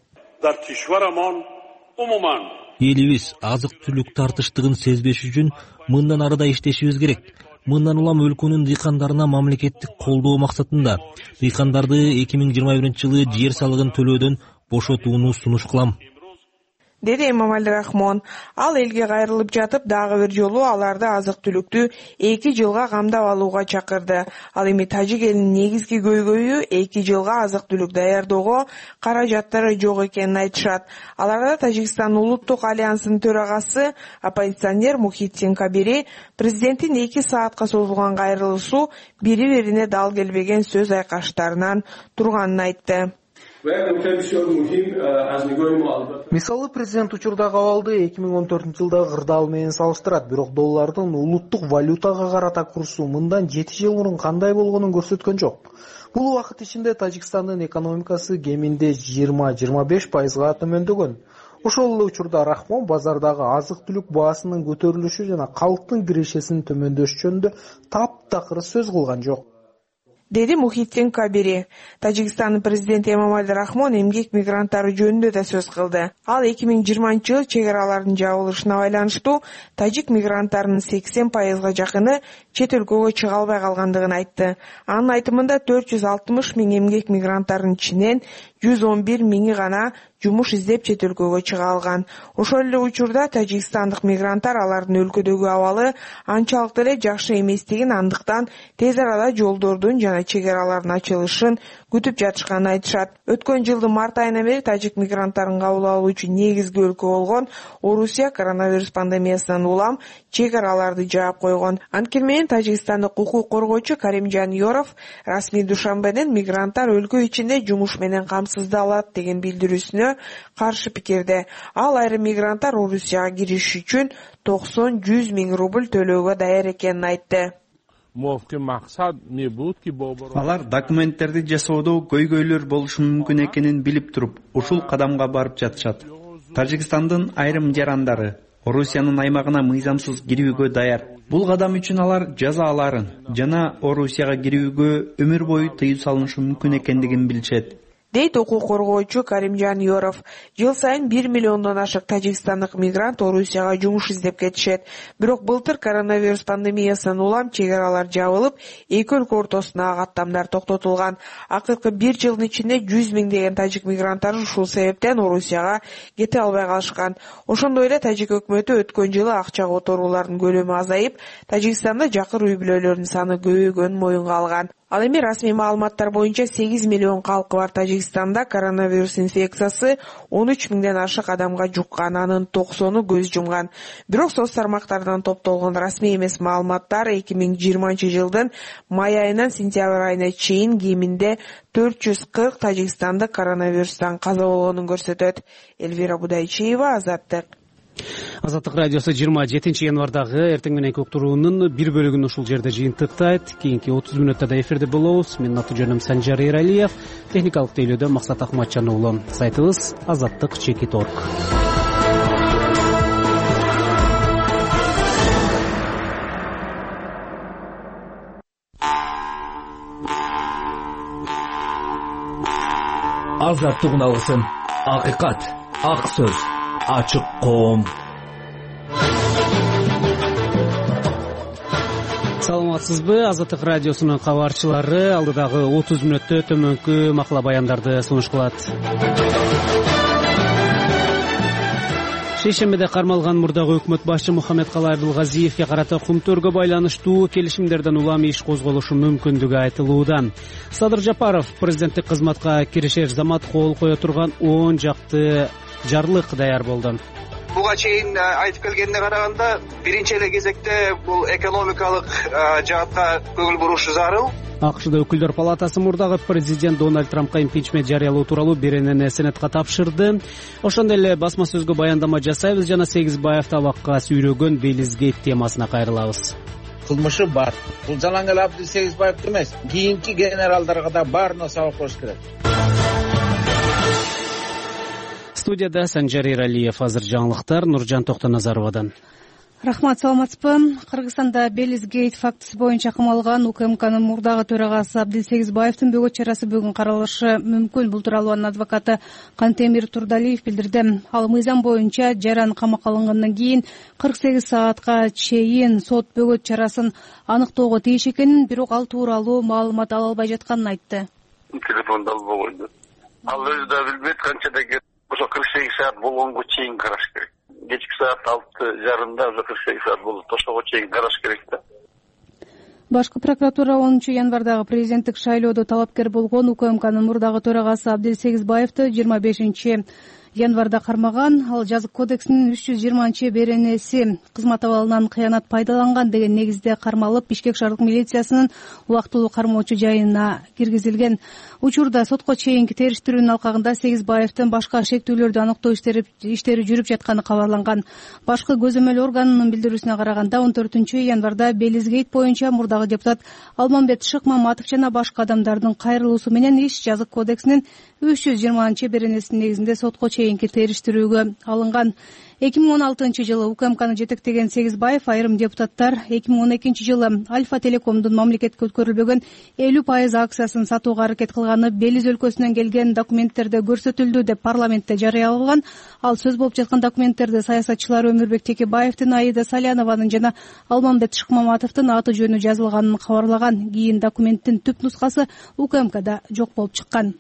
Элибиз азык-түлүк тартыштыгын сезбеш үчүн мындан ары да иштешибиз керек. Мындан улам өлкөнүн дыйкандарына мамлекеттик колдоо максатында дыйкандарды эки миң жыйырма биринчи жылы жер салыгын төлөөдөн бошотууну сунуш кылам, деди Эмомали Рахмон. Ал элге кайрылып жатып, дагы бир жолу аларды азык-түлүктү эки жылга камдап алууга чакырды. Ал эми тажик элинин негизги көйгөйү эки жылга азык-түлүк даярдоого каражаттары жок экенин айтышат. Аларда Тажикстан улуттук альянсынын төрагасы оппозиционер Мухитдин Кабири президенттин эки саатка созулган кайрылышуу бири-бирине дал келбеген сөз айкаштарынан турганын айтты. Мисалы, президент учурдагы абалды эки миң он төртүнчү жылдагы кырдаал менен салыштырат, бирок доллардын улуттук валютага карата курсу мындан жети жыл мурун кандай болгонун көрсөткөн жок. Бул убакыт ичинде Тажикстандын экономикасы кеминде жыйырма жыйырма беш пайызга төмөндөгөн. Ошол эле учурда Рахмон базардагы азык-түлүк баасынын көтөрүлүшү жана калктын кирешесинин төмөндөшү жөнүндө таптакыр сөз кылган жок, деди Мухитдин Кабири. Тажикстандын президенти Эмомали Рахмон эмгек мигранттары жөнүндө да сөз кылды. Ал эки миң жыйырманчы жыл чек аралардын жабылышына байланыштуу тажик мигранттарынын сексен пайызга жакыны чет өлкөгө чыга албай калгандыгын айтты. Анын айтымында төрт жүз алтымыш миң эмгек мигранттарынын ичинен жүз он бир миңи гана жумуш издеп чет өлкөгө чыга алган. Ошол эле учурда тажикстандык мигранттар алардын өлкөдөгү абалы анчалык деле жакшы эместигин, андыктан тез арада жолдордун жана чек аралардын ачылышын күтүп жатышканын айтышат. Өткөн жылдын март айынан бери тажик мигранттарын кабыл алуу үчүн негизги өлкө болгон Орусия коронавирус пандемиясынан улам чек араларды жаап койгон. Анткени менен Тажикстандык укук коргоочу Каримжан Yorov расмий душанбеден мигранттар өлкө ичинде жумуш менен камсыздалат деген билдирүүсүнө каршы пикирде. Ал айрым мигранттар Орусияга кириш үчүн токсон жүз миң рубль төлөөгө даяр экенин айтты. Алар документтерди жасоодо көйгөйлөр болушу мүмкүн экенин билип туруп, ушул кадамга барып жатышат. Тажикстандын айрым жарандары Орусиянын аймагына мыйзамсыз кирүүгө даяр. Бул кадам үчүн алар жазаларын жана Орусияга кирүүгө өмүр бою тыюу салынышы мүмкүн экендигин билишет, дейт укук коргоочу Каримжан Yorov. Жыл сайын бир миллиондон ашык тажикстандык мигрант Орусияга жумуш издеп кетишет. Бирок былтыр коронавирус пандемиясынан улам чек аралар жабылып, эки өлкө ортосундагы каттамдар токтотулган. Акыркы бир жылдын ичинде жүз миңдеген тажик мигранттар ушул себептен Орусияга кете албай калышкан. Ошондой эле тажик өкмөтү өткөн жылы акча которуулардын көлөмү азайып, Тажикстанда жакыр үй бүлөлөрдүн саны көбөйгөнүн моюнга алган. Ал эми расмий маалыматтар боюнча сегиз миллион калкы бар Тажикстанда коронавирус инфекциясы он үч миңден ашык адамга жуккан, анын токсону көз жумган. Бирок соц тармактардан топтолгон расмий эмес маалыматтар эки миң жыйырманчы жылдын май айынан сентябрь айына чейин кеминде төрт жүз кырк тажикстандык коронавирустан каза болгонун көрсөтөт. Элвира Будайчиева, Азаттык. Азаттык радиосу жыйырма жетинчи январдагы эртең мененки уктуруунун бир бөлүгүн ушул жерде жыйынтыктайт. Кийинки отуз мүнөттө да эфирде болобуз. Менин аты жөнүм Санжар Эралиев, техникалык тейлөөдө Максат Акматжан уулу. Сайтыбыз азаттык чекит точка орг. Азаттык уналгысын, акыйкат, ак сөз, ачык коом. Саламатсызбы? Азаттык радиосунун кабарчылары алдыдагы отуз мүнөттө төмөнкү макала баяндарды сунуш кылат. Шейшембиде кармалган мурдагы өкмөт башчы Мухаммедкалый Абылгазиевге карата кумтөргө байланыштуу келишимдерден улам иш козголушу мүмкүндүгү айтылууда. Садыр Жапаров президенттик кызматка киришер замат кол кое турган он жакты жарлык даяр болду. Буга чейин айтып келгенине караганда, биринчи эле кезекте бул экономикалык жаатка көңүл бурушу зарыл. АКШда өкүлдөр палатасы мурдагы президент Дональд Трампка импичмент жарыялоо тууралуу беренени Сенатка тапшырды. Ошондой эле басма сөзгө баяндама жасайбыз жана Сегизбаев табакка сүйрөгөн Белизгейт темасына кайрылабыз. Кылмышы бар. Бул жалаң эле Абдул Сегизбаев эмес, кийинки генералдарга да баарына сабак болуш керек. Студияда Санжар Эралиев, азыр жаңылыктар Нуржан Токтоназаровадан. Рахмат, саламатсызбы? Кыргызстанда Белизгейт фактысы боюнча камалган УКМКнын мурдагы төрагасы Абдул Сегизбаевдин бөгөт чарасы бүгүн каралышы мүмкүн. Бул тууралуу анын адвокаты Кантемир Турдалиев билдирди. Ал мыйзам боюнча жаран камакка алынгандан кийин кырк сегиз саатка чейин сот бөгөт чарасын аныктоого тийиш экенин, бирок ал тууралуу маалымат ала албай жатканын айтты. Телефонду албай койду. Ал өзү да билбейт канчада кетип, ошо кырк сегиз саат болгонго чейин караш керек. Кечки саат алты жарымда уже кырк сегиз саат болду. Ошого чейин караш керек да. Башкы прокуратура онунчу январдагы президенттик шайлоодо талапкер болгон УКМКнын мурдагы төрагасы Абдул Сегизбаевди жыйырма бешинчи январда кармаган. Ал жазык кодексинин үч жүз жыйырманчы беренеси кызмат абалынан кыянат пайдаланган деген негизде кармалып, Бишкек шаардык милициясынын убактылуу кармоочу жайына киргизилген. Учурда сотко чейинки териштирүүнүн алкагында Сегизбаевдин башка шектүүлөрдү аныктоо иштери иштери жүрүп жатканы кабарланган. Башкы көзөмөл органынын билдирүүсүнө караганда он төртүнчү январда Белизгейт боюнча мурдагы депутат Алмамбет Шыкмаматов жана башка адамдардын кайрылуусу менен иш жазык кодексинин үч жүз жыйырманчы беренесинин негизинде сотко чейинки териштирүүгө алынган. эки миң он алтынчы жылы УКМКны жетектеген Сегизбаев айрым депутаттар эки миң он экинчи жылы Альфа Телекомдун мамлекетке өткөрүлбөгөн элүү пайыз акциясын сатууга аракет кылганы Белиз өлкөсүнөн келген документтерде көрсөтүлдү деп парламентте жарыялаган. Ал сөз болуп жаткан документтерде саясатчылар Өмүрбек Текебаевдин, Аида Салянованын жана Алмамбет Шыкмаматовдун аты жөнү жазылганын кабарлаган. Кийин документтин түп нускасы УКМКда жок болуп чыккан.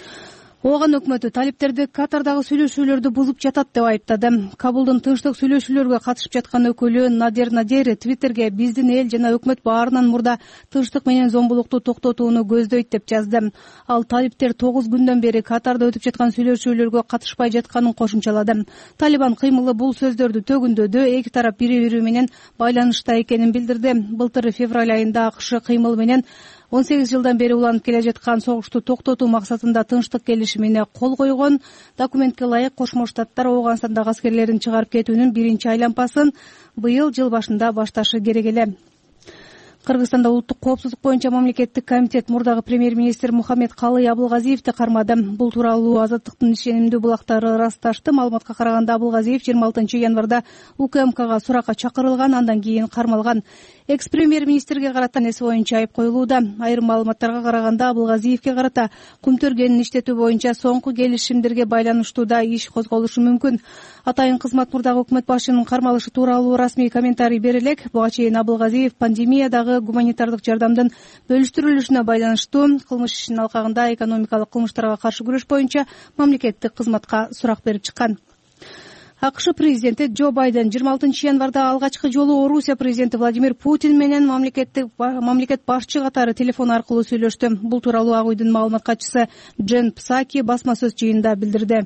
Ооган өкмөтү талиптерди Катардагы сүйлөшүүлөрдү бузуп жатат деп айыптады. Кабулдун тынчтык сүйлөшүүлөргө катышып жаткан өкүлү Надер Надери Твиттерге биздин эл жана өкмөт баарынан мурда тынчтык менен зомбулукту токтотууну көздөйт деп жазды. Ал талиптер тогуз күндөн бери Катарда өтүп жаткан сүйлөшүүлөргө катышпай жатканын кошумчалады. Талибан кыймылы бул сөздөрдү төгүндөдү, эки тарап бири-бири менен байланышта экенин билдирди. Былтыр февраль айында АКШ кыймыл менен он сегиз жылдан бери уланып келе жаткан согушту токтотуу максатында тынчтык келишимине кол койгон. Документке ылайык Кошмо Штаттар Ооганстандагы аскерлерин чыгарып кетүүнүн биринчи айлампасын быйыл жыл башында башташы керек эле. Кыргызстанда улуттук коопсуздук боюнча мамлекеттик комитет мурдагы премьер-министр Мухаммедкалый Абылгазиевди кармады. Бул тууралуу Азаттыктын ишенимдүү булактары ырасташты. Маалыматка караганда Абылгазиев жыйырма алтынчы январда УКМКга суракка чакырылган, андан кийин кармалган. Экс-премьер-министрге карата эси боюнча айып коюлууда. Айрым маалыматтарга караганда Абылгазиевге карата кумтөргөнүн иштетүү боюнча соңку келишимдерге байланыштуу да иш козголушу мүмкүн. Атайын кызмат мурдагы өкмөт башчынын кармалышы тууралуу расмий комментарий бере элек. Буга чейин Абылгазиев пандемиядагы гуманитардык жардамдын бөлүштүрүлүшүнө байланыштуу кылмыш ишинин алкагында экономикалык кылмыштарга каршы күрөш боюнча мамлекеттик кызматка сурак берип чыккан. акш президенти Джо Байден жыйырма алтынчы январда алгачкы жолу Орусия президенти Владимир Путин менен мамлекеттик мамлекет башчы катары телефон аркылуу сүйлөштү. Бул тууралуу Ак үйдүн маалымат катчысы Джен Псаки басма сөз жыйынында билдирди.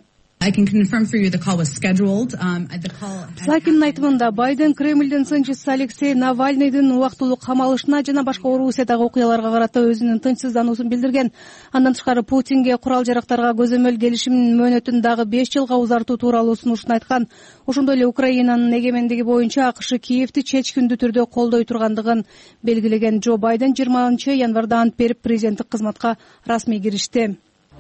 Псакинин айтымында Байден Кремлдин сынчысы Алексей Навальныйдын убактылуу камалышына жана башка Орусиядагы окуяларга карата өзүнүн тынчсыздануусун билдирген. Андан тышкары Путинге курал жарактарга көзөмөл келишиминин мөөнөтүн дагы беш жылга узартуу тууралуу сунушун айткан. Ошондой эле Украинанын эгемендиги боюнча АКШ Киевди чечкиндүү түрдө колдой тургандыгын белгилеген. Джо Байден жыйырманчы январда ант берип президенттик кызматка расмий киришти.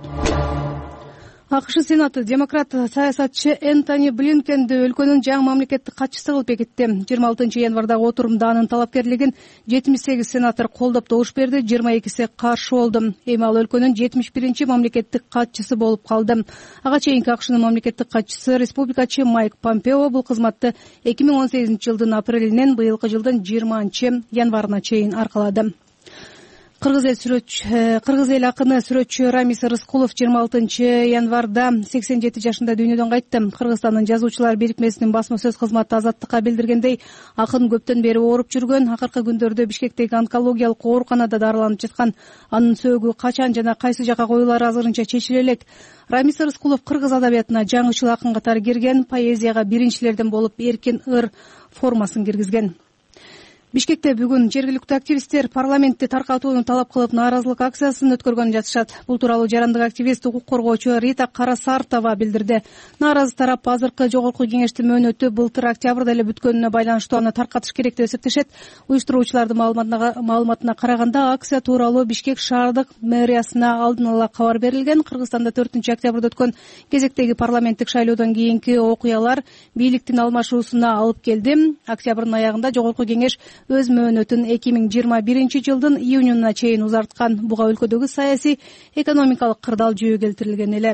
АКШ Сенаты демократ саясатчы Энтони Блинкенди өлкөнүн жаңы мамлекеттик катчысы кылып бекитти. жыйырма алтынчы январдагы отурумда анын талапкерлигин жетимиш сегиз сенатор колдоп добуш берди, жыйырма экиси каршы болду. Эми ал өлкөнүн жетимиш биринчи мамлекеттик катчысы болуп калды. Ага чейинки АКШнын мамлекеттик катчысы республикачы Майк Помпео бул кызматты эки миң он сегизинчи жылдын апрелинен быйылкы жылдын жыйырманчы январына чейин аркалады. Кыргыз эл сүрөтчү Кыргыз эл акыны сүрөтчү Рамис Рыскулов жыйырма алтынчы январда сексен жети жашында дүйнөдөн кайтты. Кыргызстандын жазуучулар бирикмесинин басма сөз кызматы Азаттыкка билдиргендей, акын көптөн бери ооруп жүргөн, акыркы күндөрдө Бишкектеги онкологиялык ооруканада дарыланып жаткан. Анын сөөгү качан жана кайсы жака коюлары азырынча чечиле элек. Рамис Рыскулов кыргыз адабиятына жаңычыл акын катары кирген, поэзияга биринчилерден болуп эркин ыр формасын киргизген. Бишкекте бүгүн жергиликтүү активисттер парламентти таркатууну талап кылып нааразылык акциясын өткөргөнү жатышат. Бул тууралуу жарандык активист, укук коргоочу Рита Карасартова билдирди. Нааразы тарап азыркы жогорку кеңештин мөөнөтү былтыр октябрда эле бүткөнүнө байланыштуу аны таркатыш керек деп эсептешет. Уюштуруучулардын маалыматына караганда акция тууралуу Бишкек шаардык мэриясына алдын ала кабар берилген. Кыргызстанда төртүнчү октябрда өткөн кезектеги парламенттик шайлоодон кийинки окуялар бийликтин алмашуусуна алып келди. Октябрдын аягында жогорку кеңеш өз мөөнөтүн эки миң жыйырма биринчи жылдын июнуна чейин узарткан. Буга өлкөдөгү саясий экономикалык кырдаал жөө келтирилген эле.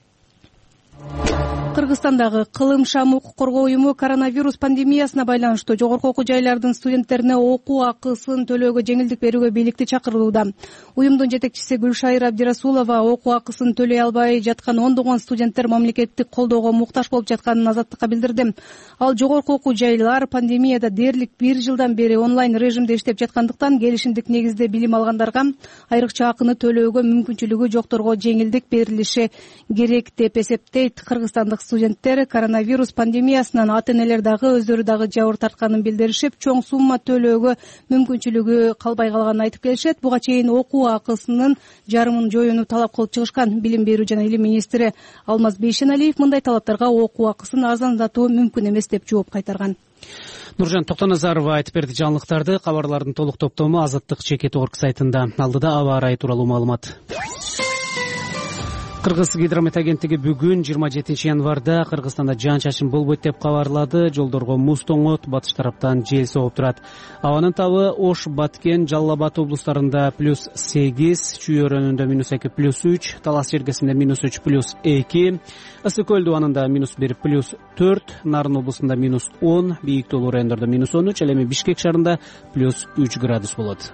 Кыргызстандагы Кылым Шам укук коргоо уюму коронавирус пандемиясына байланыштуу жогорку окуу жайлардын студенттерине окуу акысын төлөөгө жеңилдик берүүгө бийликти чакырууда. Уюмдун жетекчиси Гүлшайыр Абдирасулова окуу акысын төлөй албай жаткан ондогон студенттер мамлекеттик колдоого муктаж болуп жатканын Азаттыкка билдирди. Ал жогорку окуу жайлар пандемияда дээрлик бир жылдан бери онлайн режимде иштеп жаткандыктан келишимдик негизде билим алгандарга айрыкча акыны төлөөгө мүмкүнчүлүгү жокторго жеңилдик берилиши керек деп эсептейт. Кыргызстандык студенттер коронавирус пандемиясынан ата-энелер дагы өздөрү дагы жабыр тартканын билдиришип, чоң сумма төлөөгө мүмкүнчүлүгү калбай калганын айтып келишет. Буга чейин окуу акысынын жарымын жоюуну талап кылып чыгышкан. Билим берүү жана илим министри Алмаз Бейшеналиев мындай талаптарга окуу акысын арзандатуу мүмкүн эмес деп жооп кайтарган. Нуржан Токтоназарова айтып берди жаңылыктарды. Кабарлардын толук топтому Азаттык чекит орг сайтында. Алдыда аба ырайы тууралуу маалымат. Кыргыз гидромет агенттиги бүгүн жыйырма жетинчи январда Кыргызстанда жаан-чачын болбойт деп кабарлады. Жолдорго муз тоңот, батыш тараптан жел согуп турат. Абанын табы Ош, Баткен, Жалал Абад облустарында плюс сегиз, Чүй өрөөнүндө минус эки плюс үч, Талас жергесинде минус үч плюс эки, Ысык көл дубанында минус бир плюс төрт, Нарын облусунда минус он, бийик тоолуу райондордо минус он үч, ал эми Бишкек шаарында плюс үч градус болот.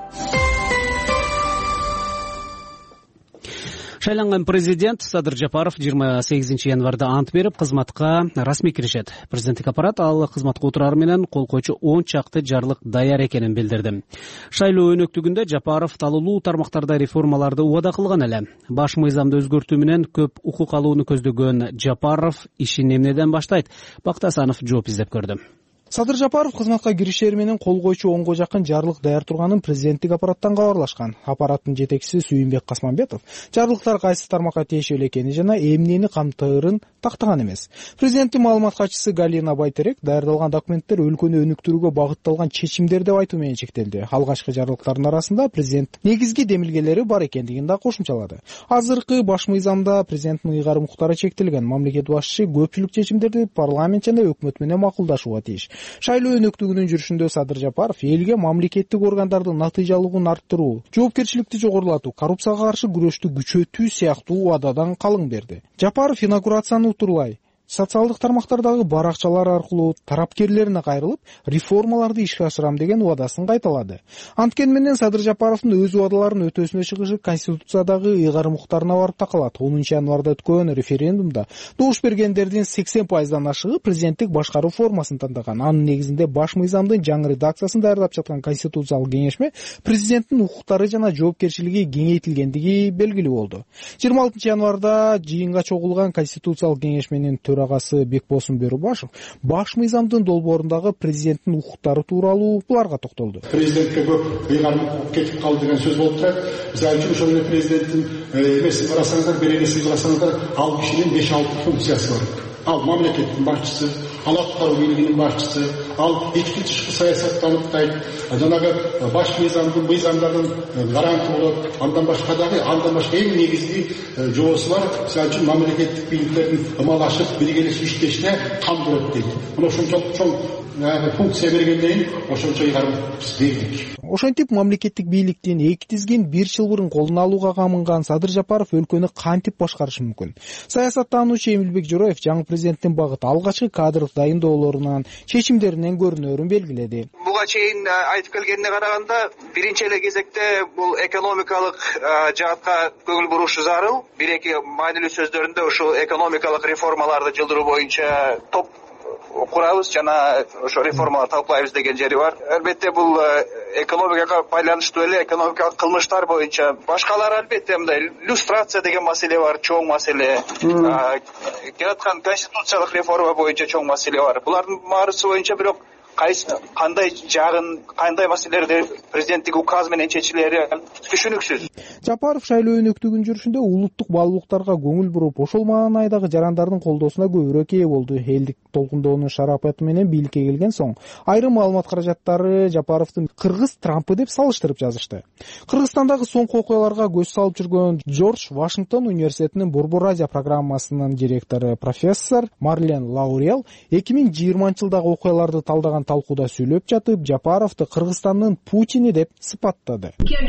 Шайланган президент Садыр Жапаров жыйырма сегизинчи январда ант берип, кызматка расмий киришет. Президенттик аппарат ал кызматка отурары менен кол койчу он чакты жарлык даяр экенин билдирди. Шайлоо өнөктүгүндө Жапаров талуулуу тармактарда реформаларды убада кылган эле. Баш мыйзамды өзгөртүү менен көп укук алууну көздөгөн Жапаров ишин эмнеден баштайт? Бактасанов жооп издеп көрдү. Садыр Жапаров кызматка киришери менен кол койчу онго жакын жарлык даяр турганын президенттик аппараттан кабарлашкан. Аппараттын жетекчиси Сүйүнбек Касманбетов жарлыктар кайсы тармакка тиешелүү экени жана эмнени камтыырын тактаган эмес. Президенттин маалымат катчысы Галина Байтерек даярдалган документтер өлкөнү өнүктүрүүгө багытталган чечимдер деп айтуу менен чектелди. Алгачкы жарлыктардын арасында президент негизги демилгелери бар экендигин да кошумчалады. Азыркы баш мыйзамда президенттин ыйгарым укуктары чектелген. Мамлекет башчысы көпчүлүк чечимдерди парламент жана өкмөт менен макулдашууга тийиш. Шайлоо өнөктүгүнүн жүрүшүндө Садыр Жапаров элге мамлекеттик органдардын натыйжалуулугун арттыруу, жоопкерчиликти жогорулатуу, коррупцияга каршы күрөштү күчөтүү сыяктуу убададан калың берди. Жапаров инаугурацияны утурлай социалдык тармактардагы баракчалар аркылуу тарапкерлерине кайрылып, реформаларды ишке ашырам деген убадасын кайталады. Анткени менен Садыр Жапаровдун өз убадаларын өтөөсүнө чыгышы Конституциядагы ыйгарым укуктарына барып такалат. онунчу январда өткөн референдумда добуш бергендердин сексен пайыздан ашыгы президенттик башкаруу формасын тандаган. Анын негизинде баш мыйзамдын жаңы редакциясын даярдап жаткан Конституциялык кеңешме президенттин укуктары жана жоопкерчилиги кеңейтилгендиги белгилүү болду. жыйырма алтынчы январда жыйынга чогулган Конституциялык кеңешменин төрагасы Бекбосун Бөрүбашев баш мыйзамдын долбоорундагы президенттин укуктары тууралуу буларга токтолду. Президентке көп ыйгарым укук кетип калды деген сөз болуп турат. Мисалы үчүн ошол эле президенттин эмесин карасаңыздар, беренесин карасаңыздар, ал кишинин беш алты функциясы бар. Ал мамлекеттин башчысы, ал аткаруу бийлигинин башчысы, ал ички тышкы саясатты аныктайт, жанагы баш мыйзамдын мыйзамдардын гаранты болот. Андан башка дагы, андан башка эң негизги жоосу бар. Мисалы үчүн мамлекеттик бийликтердин ымалашып биргелешип иштешине кам берет дейт. Мына ошончолук чоң функция бергенден ошончо ыйгарым бердик. Ошентип мамлекеттик бийликтин эки тизгин бир жыл мурун колуна алууга камынган Садыр Жапаров өлкөнү кантип башкарышы мүмкүн? Саясаттануучу Эмилбек Жороев жаңы президенттин багыты алгачкы кадрлык дайындоолорунан, чечимдеринен көрүнөрүн белгиледи. Буга чейин айтып келгенине караганда, биринчи эле кезекте бул экономикалык жаатка көңүл бурушу зарыл. Бир-эки маанилүү сөздөрүндө ушул экономикалык реформаларды жылдыруу боюнча топ курабыз жана ошо реформалар талкуулайбыз деген жери бар. Албетте бул экономикага байланыштуу эле экономикалык кылмыштар боюнча. Башкалар албетте мындай иллюстрация деген маселе бар, чоң маселе. Келаткан конституциялык реформа боюнча чоң маселе бар. Булардын баарысы боюнча бирок кайсы кандай жагын, кандай маселелерди президенттик указ менен чечилери түшүнүксүз. Жапаров шайлоо өнөктүгүн жүрүшүндө улуттук баалуулуктарга көңүл буруп, ошол маанайдагы жарандардын колдоосуна көбүрөөк ээ болду. Элдик толкундоонун шарапаты менен бийликке келген соң, айрым маалымат каражаттары Жапаровдун кыргыз Трампы деп салыштырып жазышты. Кыргызстандагы соңку окуяларга көз салып жүргөн Джордж Вашингтон университетинин Борбор Азия программасынын директору профессор Марлен Лаурел эки миң жыйырманчы жылдагы окуяларды талдаган талкууда сүйлөп жатып, Жапаровду Кыргызстандын Путини деп сыпаттады.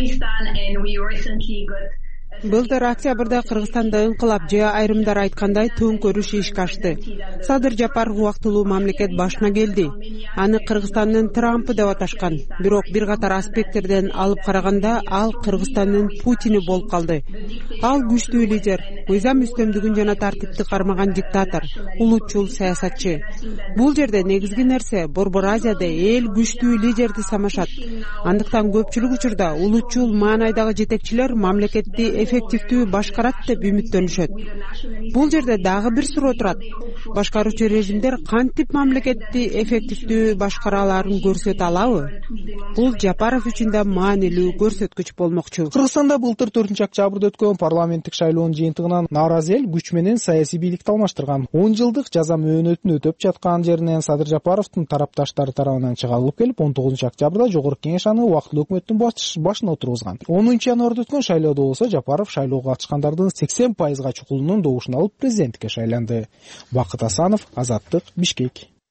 Былтыр октябрда Кыргызстанда инкылап же айрымдар айткандай төңкөрүш ишке ашты. Садыр Жапаров убактылуу мамлекет башына келди. Аны Кыргызстандын Трампы деп аташкан. Бирок бир катар аспекттерден алып караганда ал Кыргызстандын Путини болуп калды. Ал күчтүү лидер, мыйзам үстөмдүгүн жана тартипти кармаган диктатор, улутчул саясатчы. Бул жерде негизги нерсе Борбор Азияда эл күчтүү лидерди самашат. Андыктан көпчүлүк учурда улутчул маанайдагы жетекчилер мамлекетти эффективдүү башкарат деп үмүттөнүшөт. Бул жерде дагы бир суроо турат. Башкаруучу режимдер кантип мамлекетти эффективдүү башкара аларын көрсөтө алабы? Бул Жапаров үчүн да маанилүү көрсөткүч болмокчу. Кыргызстанда былтыр төртүнчү октябрда өткөн парламенттик шайлоонун жыйынтыгынан нааразы эл күч менен саясий бийликти алмаштырган. он жылдык жаза мөөнөтүн өтөп жаткан жеринен Садыр Жапаровдун тарапташтары тарабынан чыгарылып келип, он тогузунчу октябрда жогорку кеңеш аны убактылуу өкмөттүн башына отургузган. онунчу январда өткөн шайлоодо болсо Жапаров шайлоого катышкандардын сексен пайызга чукулунун добушун алып президенттикке шайланды. Бакыт Асанов, Азаттык, Бишкек.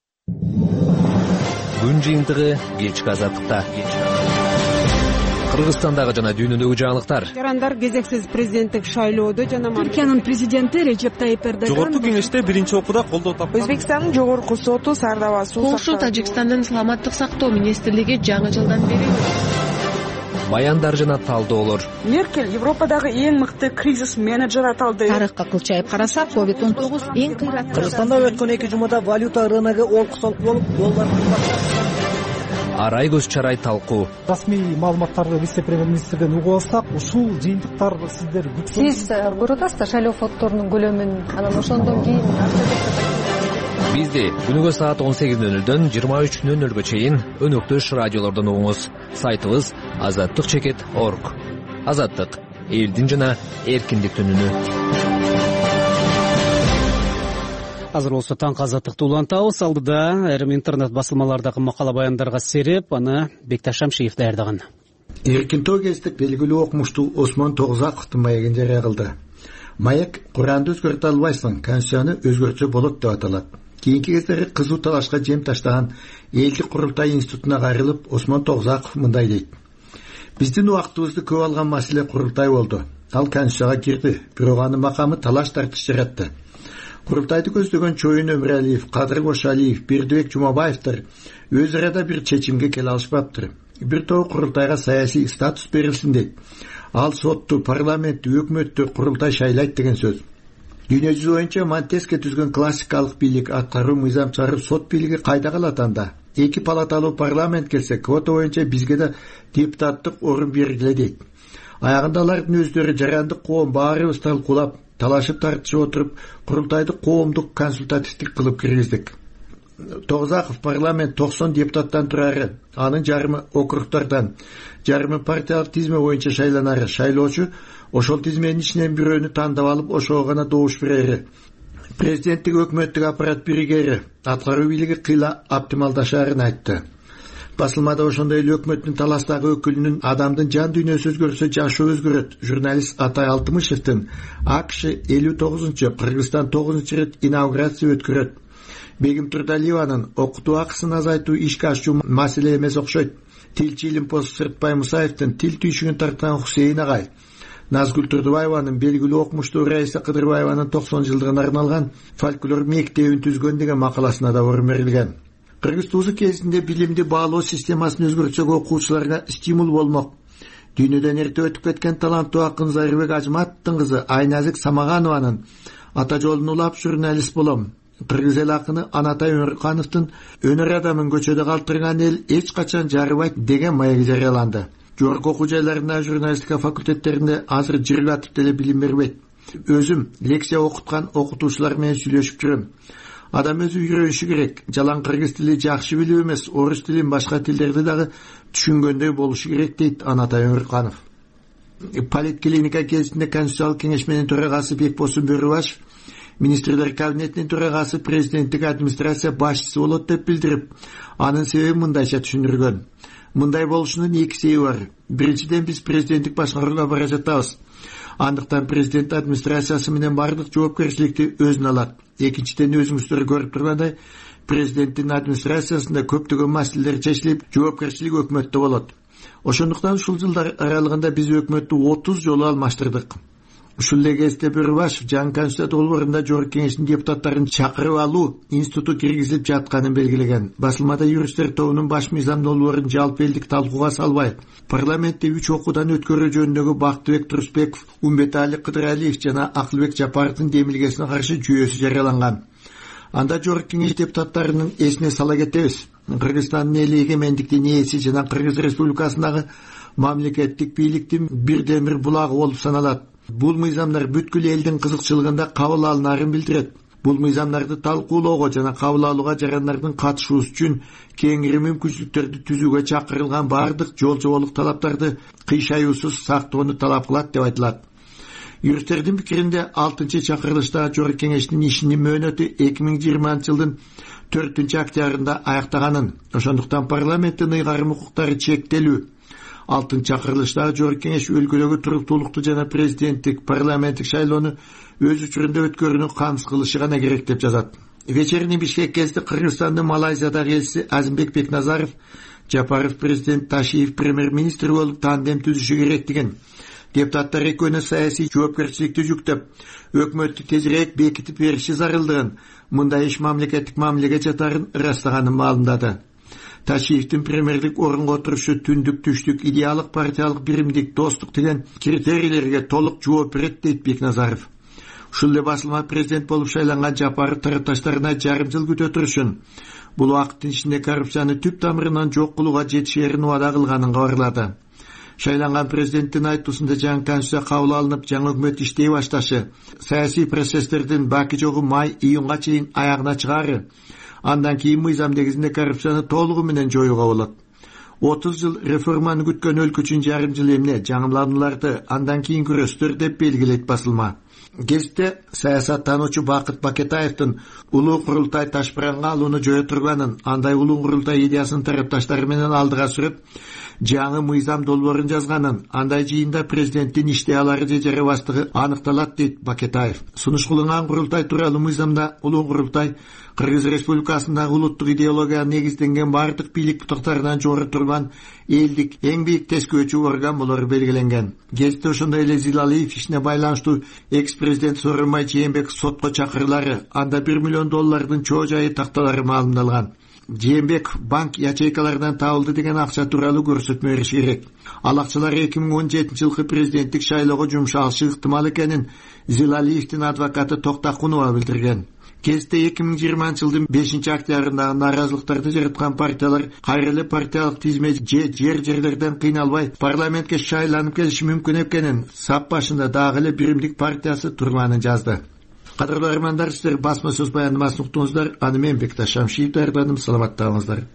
Күн жыйынтыгы кечки Азаттыкта. Кыргызстандагы жана дүйнөдөгү жаңылыктар. Жарандар кезексиз президенттик шайлоодо жана Түркиянын президенти Режеп Тайип Эрдоган жогорку кеңеште биринчи окууда колдоо тапкан. Өзбекстандын жогорку соту Сардава суу Польша Тажикстандын саламаттык сактоо министрлиги жаңы жылдан бери баяндар жана талдоолор. Меркель Европадагы эң мыкты кризис менеджер аталды. Тарыхка кылчайып карасак, ковид он тогуз эң кыйрат. Кыргызстанда өткөн эки жумада валюта рыногу олкусолук болуп, доллар арай көз чарай талкуу. Расмий маалыматтарды вице-премьер-министрден угуп алсак, ушул жыйынтыктар сиздер Сиз көрүп атасыздар шайлоо фонддорунун көлөмүн, анан ошондон кийин Бизди күнүгө саат он сегиз нөл нөлдөн жыйырма үч нөл нөлгө чейин өнөктөш радиолордон угуңуз. Сайтыбыз азаттык чекит точка орг. Азаттык элдин жана эркиндиктин үнү. Азыр болсо таңкы азаттыкты улантабыз. Алдыда айрым интернет басылмалардагы макала баяндарга сереп, аны Бекташ Шамшиев даярдаган. Эркинтөө кездик белгилүү окумуштуу Осмон Тогузаковдун маегин жарыя кылды. Маек Куранды өзгөртө албайсың, Конституцияны өзгөртсө болот деп аталат. Кийинки кездери кызуу талашка жем таштаган Элдик курултай институтуна кайрылып, Осмон Тогузаков мындай дейт. Биздин убактыбызды көп алган маселе курултай болду. Ал Конституцияга кирди, бирок анын макамы талаш тартыш жаратты. Курултайды көздөгөн Чоюн Өмүралиев, Кадыр Кошалиев, Бердибек Жумабаевдер өз арада бир чечимге келе алышпаптыр. Бир топ курултайга саясий статус берилсин дейт. Ал сотту, парламентти, өкмөттү курултай шайлайт деген сөз. Дүйнө жүзү боюнча Монтескье түзгөн классикалык бийлик аткаруу мыйзам чыгарып сот бийлиги кайда калат анда? Эки палаталуу парламент келсе, квота боюнча бизге да депутаттык орун бергиле дейт. Аягында алардын өздөрү жарандык коом баарыбыз талкуулап, талашып тартышып отуруп, курултайды коомдук консультативдик кылып киргиздик. Тогузаков парламент токсон депутаттан турары, анын жарымы округдардан, жарымы партиялык тизме боюнча шайланары. Шайлоочу ошол тизменин ичинен бирөөнү тандап алып, ошого гана добуш берери. Президенттик өкмөттүк аппарат биригери аткаруу бийлиги кыйла оптималдашаарын айтты. Басылмада ошондой эле өкмөттүн таластагы өкүлүнүн адамдын жан дүйнөсү өзгөрсө жашоо өзгөрөт. Журналист Атай Алтымышевдин АКШ элүү тогузунчу, Кыргызстан тогузунчу ирет инаугурация өткөрөт. Бегим Турдалиеванын окутуу акысын азайтуу ишке ашуу маселе эмес окшойт. Тилчи Илимпоз Сыртбай Мусаевдин тил түйшүгүн тарткан Хусейин агай, Назгүл Турдубаеванын белгилүү окумуштуу Раиса Кыдырбаеванын токсон жылдыгына арналган фольклор мектебин түзгөн деген макаласына да орун берилген. Кыргыз туузу кезинде билимди баалоо системасын өзгөртсөк окуучуларга стимул болмок. Дүйнөдөн эрте өтүп кеткен таланттуу акын Зарыбек Ажматовдун кызы Айназик Самаганованын ата жолун улап журналист болом. Кыргыз эл акыны Анатай Өмүркановдун өнөр адамын көчөдө калтырган эл эч качан жарыбайт деген маеги жарыяланды. Жогорку окуу жайларында журналистика факультеттеринде азыр жыргатып деле билим бербейт. Өзүм лекция окуткан окутуучулар менен сүйлөшүп жүрөм. Адам өзү үйрөнүшү керек. Жалаң кыргыз тили жакшы билүү эмес, орус тилин, башка тилдерди дагы түшүнгөндөй болушу керек дейт Анатай Өмүрканов. Политклиника кезинде Конституциялык кеңеш менен төрагасы Бекбосун Бөрүбашев министрлер кабинетинин төрагасы президенттик администрация башчысы болот деп билдирип, анын себебин мындайча түшүндүргөн. Мындай болушунун эки себеби бар. Биринчиден, биз президенттик башкарууга бара жатабыз. Андыктан президент администрациясы менен бардык жоопкерчиликти өзүнө алат. Экинчиден, өзүңүздөр көрүп тургандай, президенттин администрациясында көптөгөн маселелер чечилип, жоопкерчилик өкмөттө болот. Ошондуктан ушул жылдар аралыгында биз өкмөттү отуз жолу алмаштырдык. Ушул эле кезде Бөрүбашев жаңы конституция долбоорунда жогорку кеңештин депутаттарын чакырып алуу институту киргизилип жатканын белгилеген. Басылмада юристтер тобунун баш мыйзам долбоорун жалпы элдик талкууга салбай, парламентте үч окуудан өткөрүү жөнүндөгү Бактыбек Турсбеков, Умбетали Кыдыралиев жана Акылбек Жапаровдун демилгесине каршы жүйөсү жарыяланган. Анда жогорку кеңеш депутаттарынын эсине сала кетебиз. Кыргызстандын эли эгемендиктин ээси жана Кыргыз Республикасындагы мамлекеттик бийликтин бирден бир булагы болуп саналат. Бул мыйзамдар бүткүл элдин кызыкчылыгында кабыл алынаарын билдирет. Бул мыйзамдарды талкуулоого жана кабыл алууга жарандардын катышуусу үчүн кеңири мүмкүнчүлүктөрдү түзүүгө чакырылган бардык жол жоболук талаптарды кыйшаюусуз сактоону талап кылат деп айтылат. Юристтердин пикиринде алтынчы чакырылышта жогорку кеңештин ишинин мөөнөтү эки миң жыйырманчы жылдын төртүнчү октябрында аяктаганын, ошондуктан парламенттин ыйгарым укуктары чектелүү. Алтынчы чакырылышта жогорку кеңеш өлкөдөгү туруктуулукту жана президенттик парламенттик шайлоону өз учурунда өткөрүүнү камсыз кылышы гана керек деп жазат. Вечерний Бишкек кезинде Кыргызстандын Малайзиядагы элчиси Азимбек Бекназаров Жапаров президент, Ташиев премьер-министр болуп тандем түзүшү керектигин, депутаттар экөөнө саясий жоопкерчиликти жүктөп, өкмөттү тезирээк бекитип бериши зарылдыгын, мындай иш мамлекеттик мамилеге жатарын ырастаганын маалымдады. Ташиевдин премьерлик орунга отурушу түндүк түштүк идеалык партиялык биримдик достук деген критерийлерге толук жооп берет дейт Бекназаров. Ушул эле басылма президент болуп шайланган Жапаров тарапташтарына жарым жыл күтө турушун, бул убакыттын ичинде коррупцияны түп тамырынан жок кылууга жетишерин убада кылганын кабарлады. Шайланган президенттин айтуусунда жаңы конституция кабыл алынып, жаңы өкмөт иштей башташы, саясий процесстердин баки жогу май-июнга чейин аягына чыгары, андан кийин мыйзам негизинде коррупцияны толугу менен жоюуга болот. отуз жыл реформаны күткөн өлкө үчүн жарым жыл эмне, жаңыланууларды андан кийин көрөсүздөр деп белгилейт басылма. Гезитте саясаттануучу Бакыт Бакетаевдин улуу курултай ташпыранга алууну жое турганын, андай улуу курултай идеясын тарапташтары менен алдыга сүрүп, жаңы мыйзам долбоорун жазганын, андай жыйында президенттин иштей-алары же жара баштыгы аныкталат дейт Бакетаев. Сунуш кылынган курултай тууралуу мыйзамда улуу курултай Кыргыз Республикасындагы улуттук идеологияга негизденген бардык бийлик бутактарынан жогору турган элдик эң бийик тескөөчү орган болору белгиленген. Гезитте ошондой эле Зилалиев ишине байланыштуу экс-президент Сооронбай Жээнбеков сотко чакырылары, анда бир миллион доллардын чоо жайы такталары маалымдалган. Жээнбеков банк ячейкаларынан табылды деген акча тууралуу көрсөтмө бериши керек. Ал акчалар эки миң он жетинчи жылкы президенттик шайлоого жумшалышы ыктымал экенин Зилалиевдин адвокаты Токтакунова билдирген. Кезде эки миң жыйырманчы жылдын бешинчи октябрындагы нааразылыктарды жараткан партиялар кайра эле партиялык тизме же жер жерлерден кыйналбай парламентке шайланып келиши мүмкүн экенин сап башында дагы эле Биримдик партиясы турганын жазды. Кадырлуу армандар, сиздер басма сөз баяндамасын уктуңуздар. Аны мен Бекташ Шамшиев даярдадым. Саламаттаңыздар.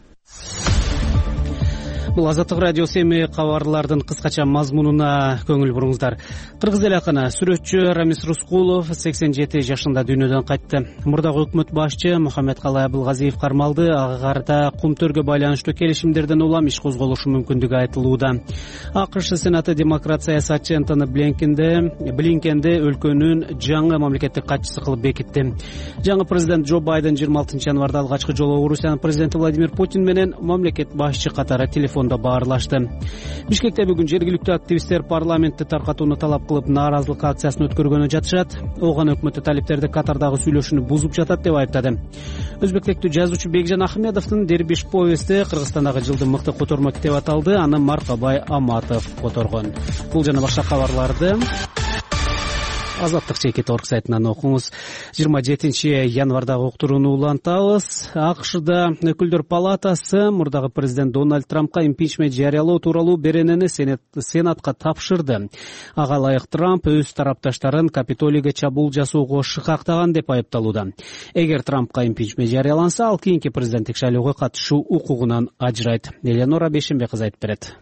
Бул Азаттык радиосу эми кабарлардын кыскача мазмунуна көңүл буруңуздар. Кыргыз эл акыны сүрөтчү Рамис Рускулов сексен жети жашында дүйнөдөн кайтты. Мурдагы өкмөт башчы Мухаммедкалый Абылгазиев кармалды. Ага карата кумтөргө байланыштуу келишимдерден улам иш козголушу мүмкүндүгү айтылууда. АКШ Сенаты демократ саясатчы Энтони Блинкенди өлкөнүн жаңы мамлекеттик катчысы кылып бекитти. Жаңы президент Джо Байден жыйырма алтынчы январда алгачкы жолу Орусиянын президенти Владимир Путин менен мамлекет башчы катары телефон баарлашты. Бишкекте бүгүн жергиликтүү активисттер парламентти таркатууну талап кылып нааразылык акциясын өткөргөнү жатышат. Оган өкмөттү талиптерди Катардагы сүйлөшүүнү бузуп жатат деп айыптады. Өзбектектүү жазуучу Бекжан Ахмедовдун Дербиш повести Кыргызстандагы жылдын мыкты котормо китеби аталды. Аны Маркабай Аматов которгон. Бул жана башка кабарларды Азаттык чекит точка орг сайтынан окуңуз. жыйырма жетинчи январдагы уктурууну улантабыз. АКШда өкүлдөр палатасы мурдагы президент Дональд Трампка импичмент жарыялоо тууралуу беренени Сенатка тапшырды. Ага ылайык Трамп өз тарапташтарын Капитолийге чабуул жасоого шыкактаган деп айыпталууда. Эгер Трампка импичмент жарыяланса, ал кийинки президенттик шайлоого катышуу укугунан ажырайт. Эленора Бешенбек кызы айтып берет.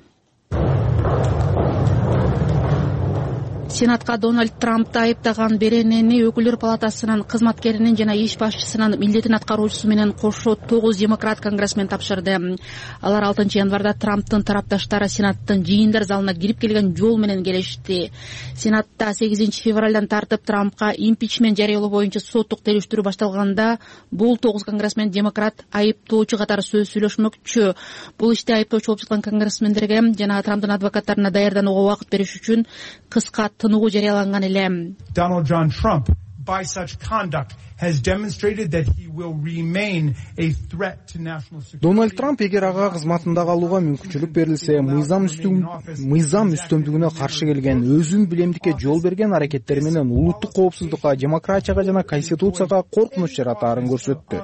Сенатка Дональд Трампты айыптаган беренени өкүлдөр палатасынын кызматкеринин жана иш башчысынын милдетин аткаруучусу менен кошо тогуз демократ конгрессмен тапшырды. Алар алтынчы январда Трамптын тарапташтары Сенаттын жыйындар залына кирип келген жол менен келишти. Сенатта сегизинчи февралдан тартып Трампка импичмент жарыялоо боюнча соттук териштирүү башталганда бул тогуз конгрессмен демократ айыптоочу катары сөз сүйлөшмөкчү. Бул иште айыптоочу болуп жаткан конгрессмендерге жана Трамптын адвокаттарына даярданууга убакыт бериш үчүн кыска тынугу жарыяланган эле. Donald John Trump, by such conduct, has demonstrated that he will remain a threat to national security. Дональд Трамп эгер ага кызматында калууга мүмкүнчүлүк берилсе, мыйзам мыйзам үстөмдүгүнө каршы келген, өзүн билемдикке жол берген аракеттери менен улуттук коопсуздукка, демократияга жана конституцияга коркунуч жаратаарын көрсөттү.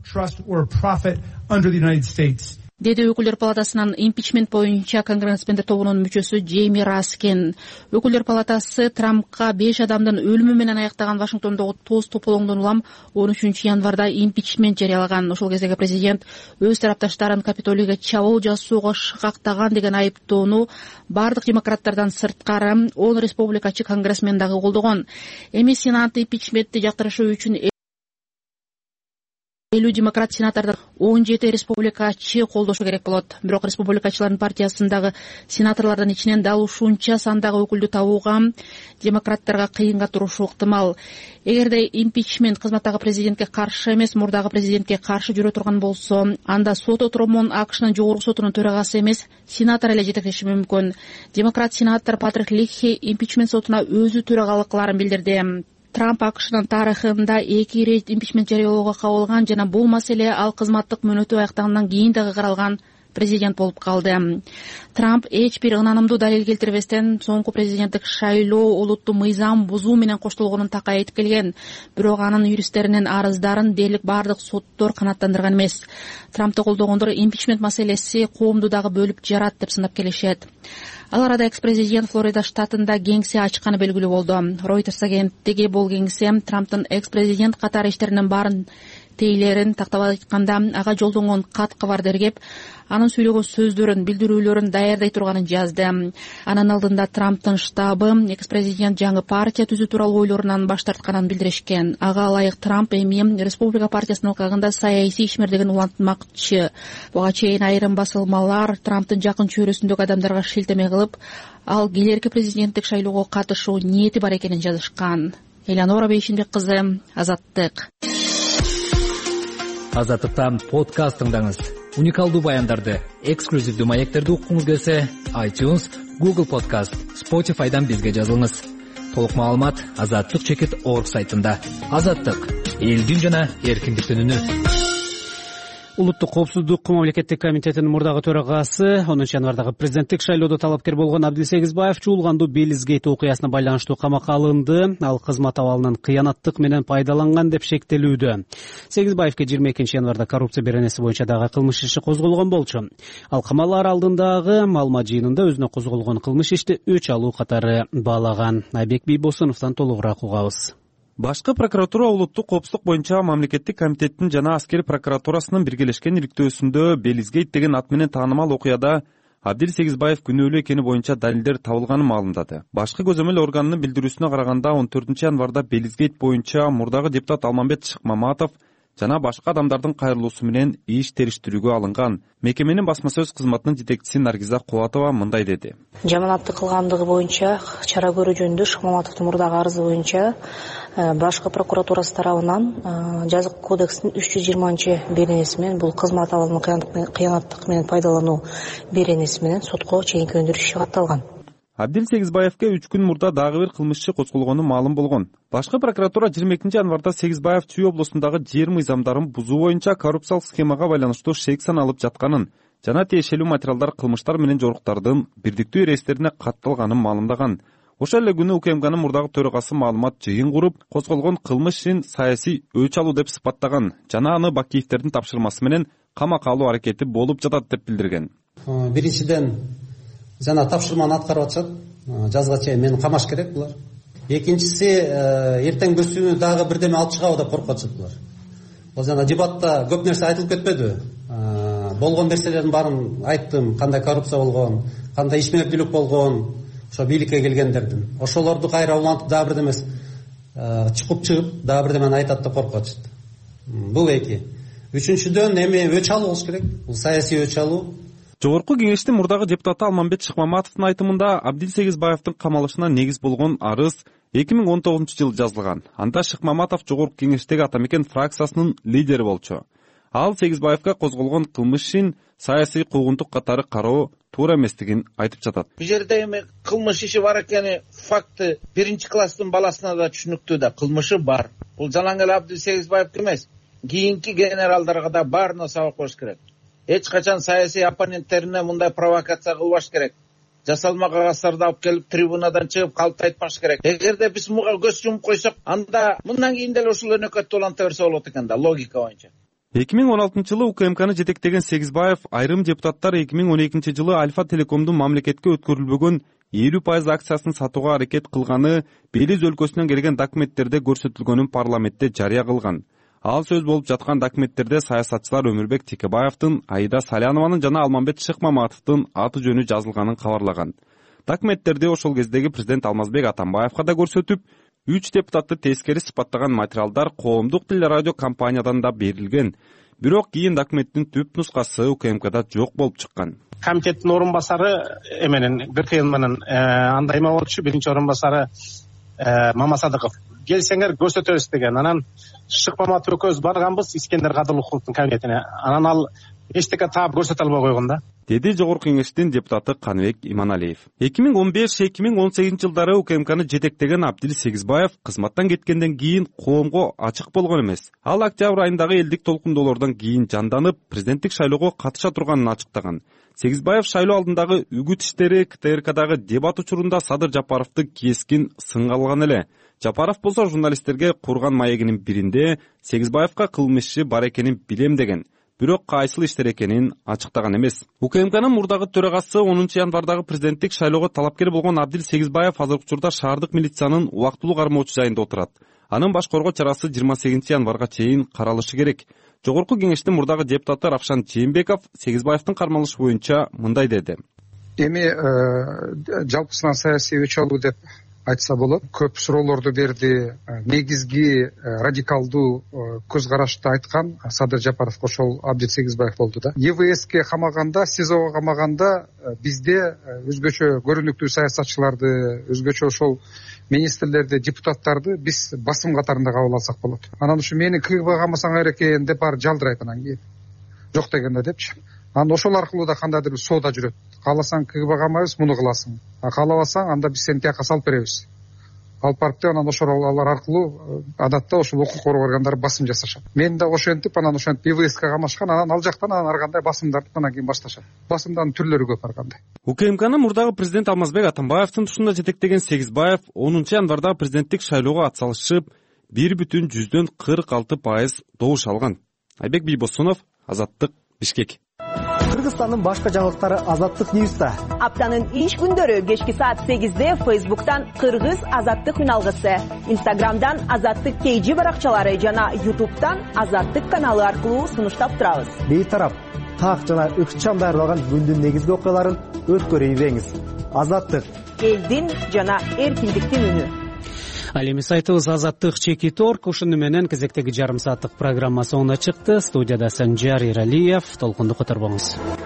Деди өкүлдөр палатасынын импичмент боюнча конгрессмендер тобунун мүчөсү Джейми Раскен. Өкүлдөр палатасы Трампка беш адамдын өлүмү менен аяктаган Вашингтондогу тоз тополоңдон улам он үчүнчү январда импичмент жарыялаган. Ошол кездеги президент өз тарапташтарын Капитолийге чабуул жасоого шыкактаган деген айыптоону бардык демократтардан сырткары он республикачы конгрессмен дагы колдогон. Эми Сенат импичментти жактырышы үчүн элүү демократ сенатордон он жети республикачы колдошу керек болот. Бирок республикачылардын партиясындагы сенаторлордун ичинен дал ушунча сандагы өкүлдү табууга демократтарга кыйынга турушу ыктымал. Эгерде импичмент кызматтагы президентке каршы эмес, мурдагы президентке каршы жүрө турган болсо, анда сот отуромун АКШнын жогорку сотунун төрагасы эмес, сенатор эле жетектеши мүмкүн. Демократ сенатор Патрик Лихи импичмент сотуна өзү төрагалык кыларын билдирди. Трамп АКШнын тарыхында эки ирет импичмент жарыялоого кабылган жана бул маселе ал кызматтык мөөнөтү аяктагандан кийин дагы каралган президент болуп калды. Трамп эч бир ынанымдуу далил келтирбестен соңку президенттик шайлоо олуттуу мыйзам бузуу менен коштолгонун так айтып келген. Бирок анын юристтеринин арыздарын дээрлик бардык соттор канааттандырган эмес. Трампты колдогондор импичмент маселеси коомду дагы бөлүп жарат деп сынап келишет. Ал арада экс-президент Флорида штатында кеңсе ачканы белгилүү болду. Reuters агенттиги бул кеңсе Трамптын экс-президент катары иштеринин баарын тейлерин тактап айтканда ага жолдонгон кат кабарды ээргеп анын сүйлөгөн сөздөрүн билдирүүлөрүн даярдай турганын жазды. Анын алдында Трамптын штабы экс президент жаңы партия түзүү тууралуу ойлорунан баш тартканын билдиришкен. Ага ылайык Трамп эми Республика партиясынын алкагында саясий ишмердигин улантмакчы. Буга чейин айрым басылмалар Трамптын жакын чөйрөсүндөгү адамдарга шилтеме кылып, ал келерки президенттик шайлоого катышуу ниети бар экенин жазышкан. Элеонора Бейшимбек кызы, Азаттык. Азаттыктан подкаст тыңдаңыз. Уникалдуу баяндарды, эксклюзивдүү маектерди уккуңуз келсе, iTunes, Google Podcast, Spotify'дан бизге жазылыңыз. Толук маалымат азаттык чекит орг сайтында. Азаттык — элдин жана эркиндиктин үнү. Улуттук коопсуздук мамлекеттик комитетинин мурдагы төрагасы онунчу январдагы президенттик шайлоодо талапкер болгон Абдил Сегизбаев чуулгандуу Белизгейт окуясына байланыштуу камакка алынды. Ал кызмат абалынан кыянаттык менен пайдаланган деп шектелүүдө. Сегизбаевке жыйырма экинчи январда коррупция беренеси боюнча дагы кылмыш иши козголгон болчу. Ал камалар алдындагы маалымат жыйынында өзүнө козголгон кылмыш ишти өч алуу катары баалаган. Айбек Бийбосуновдон толугураак угабыз. Башкы прокуратура улуттук коопсуздук боюнча мамлекеттик комитеттин жана аскери прокуратурасынын биргелешкен иликтөөсүндө Белизгейт деген ат менен таанымал окуяда Абдил Сегизбаев күнөөлүү экени боюнча далилдер табылганын маалымдады. Башкы көзөмөл органынын билдирүүсүнө караганда он төртүнчү январда Белизгейт боюнча мурдагы депутат Алмамбет Шыкмаматов жана башка адамдардын кайрылуусу менен иш териштирүүгө алынган. Мекеменин басма сөз кызматынын жетекчиси Наргиза Кубатова мындай деди. Жаманаттык кылгандыгы боюнча чара көрүү жөнүндө Шыкмаматовдун мурдагы арызы боюнча башкы прокуратурасы тарабынан жазык кодекстин үч жүз жыйырманчы беренеси менен бул кызмат абалынын кыянаттык менен пайдалануу беренеси менен сотко чейинки өндүрүш иши катталган. Абдил Сегизбаевке үч күн мурда дагы бир кылмыш иши козголгону маалым болгон. Башкы прокуратура жыйырма экинчи январда Сегизбаев Чүй облусундагы жер мыйзамдарын бузуу боюнча коррупциялык схемага байланыштуу шек саналып жатканын жана тиешелүү материалдар кылмыштар менен жоруктардын бирдиктүү реестерине катталганын маалымдаган. Ошол эле күнү УКМКнын мурдагы төрагасы маалымат жыйын куруп, козголгон кылмыш ишин саясий өч алуу деп сыпаттаган жана аны Бакиевдердин тапшырмасы менен камакка алуу аракети болуп жатат деп билдирген. Биринчиден жана тапшырманы аткарып атышат. Жазга чейин мени камаш керек булар. Экинчиси эртең көсүнү дагы бирдеме алып чыгабы деп коркуп атышат булар. Бул жана дебатта көп нерсе айтылып кетпедиби? Болгон нерселердин баарын айттым, кандай коррупция болгон, кандай ишмердүүлүк болгон, ошо бийликке келгендердин. Ошолорду кайра улантып дагы бирдеме чукуп чыгып, дагы бирдемени айтат деп коркуп атышат. Бул эки. Үчүнчүдөн эми өч алуу болуш керек. Бул саясий өч алуу. Жогорку кеңештин мурдагы депутаты Алмамбет Шыкмаматовдун айтымында Абдил Сегизбаевдин камалышына негиз болгон арыз эки миң он тогузунчу жылы жазылган. Анда Шыкмаматов жогорку кеңештеги Атамекен фракциясынын лидери болчу. Ал Сегизбаевге козголгон кылмыш ишин саясий куугунтук катары кароо туура эместигин айтып жатат. Бул жерде эми кылмыш иши бар экени факты биринчи класстын баласына да түшүнүктүү да, кылмышы бар. Бул жалаң эле Абдил Сегизбаевке эмес, кийинки генералдарга да баарына сабак болуш керек. Эч качан саясий оппоненттерине мындай провокация кылбаш керек. Жасалма кагазтарды алып келип трибунадан чыгып калып айтпаш керек. Эгерде биз муга көз жумуп койсок, анда мындан кийин деле ушул өнөкөттү уланта берсе болот экен да, логика боюнча. эки миң он алтынчы жылы УКМКны жетектеген Сегизбаев айрым депутаттар эки миң он экинчи жылы Альфа Телекомдун мамлекетке өткөрүлбөгөн элүү пайыз акциясын сатууга аракет кылганы Белиз өлкөсүнөн келген документтерде көрсөтүлгөнүн парламентте жарыя кылган. Ал сөз болуп жаткан документтерде саясатчылар Өмүрбек Текебаевдин, Аида Салянованын жана Алмамбет Шыкмаматовдун аты жөнү жазылганын кабарлаган. Документтерде ошол кездеги президент Алмазбек Атамбаевга да көрсөтүп, үч депутатты тескери сыпаттаган материалдар коомдук телерадио компаниядан да берилген. Бирок кийин документтин түп нускасы УКМКда жок болуп чыккан. Комитеттин орун басары эменен Гыркыйын менен андай эме болчу, биринчи орун басары Мамасадыков. Келсеңер көрсөтөбүз деген. Анан Шыкмаматов экөөбүз барганбыз Искендер Кадылыковдун кабинетине. Анан ал эчтеке таап көрсөтө албай койгон да. Деди жогорку кеңештин депутаты Каныбек Иманалиев. эки миң он беш эки миң он сегизинчи жылдары УКМКны жетектеген Абдил Сегизбаев кызматтан кеткенден кийин коомго ачык болгон эмес. Ал октябрь айындагы элдик толкундоолордон кийин жанданып, президенттик шайлоого катыша турганын ачыктаган. Сегизбаев шайлоо алдындагы үгүт иштери КТРКдагы дебат учурунда Садыр Жапаровду кескин сынга алган эле. Жапаров болсо журналисттерге курган маегинин биринде Сегизбаевга кылмыш иши бар экенин билем деген. Бирок кайсыл иштер экенин ачыктаган эмес. УКМКнын мурдагы төрагасы онунчу январдагы президенттик шайлоого талапкер болгон Абдил Сегизбаев азыркы учурда шаардык милициянын убактылуу кармоочу жайында отурат. анын баш коргоо чарасы жыйырма сегизинчи январга чейин каралышы керек. Жогорку кеңештин мурдагы депутаты Равшан Жээнбеков Сегизбаевдин кармалышы боюнча мындай деди. Эми жалпысынан саясий өч алуу деп айтса болот. Көп суроолорду берди. Негизги радикалдуу көз карашты айткан Садыр Жапаров ошол Абдил Сегизбаев болду да. Е В Ске камаганда, СИЗОго камаганда бизде өзгөчө көрүнүктүү саясатчыларды, өзгөчө ошол министрлерди, депутаттарды биз басым катарында кабыл алсак болот. Анан ушу мени К Г Б камасаңар экен деп баары жалдырайт анан кийин. Жок дегенде депчи. Анан ошол аркылуу да кандайдыр бир соода жүрөт. Кааласаң К Г Б камайбыз, муну кыласың. А каалабасаң анда биз сени тияка салып беребиз. Алып барып деп анан ошол алар аркылуу адатта ошол укук коргоо органдары басым жасашат. Мен да ошентип анан ошентип Е В Ске камашкан, анан ал жактан анан ар кандай басымдарды анан кийин башташат. Басымдардын түрлөрү көп ар кандай. У К М Кны мурдагы президент Алмазбек Атамбаевдин тушунда жетектеген Сегизбаев онунчу январдагы президенттик шайлоого атсалышып бир бүтүн жүздөн кырк алты пайыз добуш алган. Айбек Бийбосунов, Азаттык, Бишкек. Кыргызстандын башка жаңылыктары Азаттык Ньюста. Аптанын иш күндөрү кечки саат сегизде Фейсбуктан Кыргыз Азаттык үналгысы, Инстаграмдан Азаттык Кей Жи баракчалары жана Ютубтан Азаттык каналы аркылуу сунуштап турабыз. Бейтарап так жана ыкчам даярдалган күндүн негизги окуяларын өткөрүп ийбеңиз. Азаттык элдин жана эркиндиктин үнү. Ал эми сайтыбыз азаттык чекит точка орг. Ушуну менен кезектеги жарым сааттык программа соңуна чыкты. Студияда Санжар Иралиев. Толкунду которбоңуз.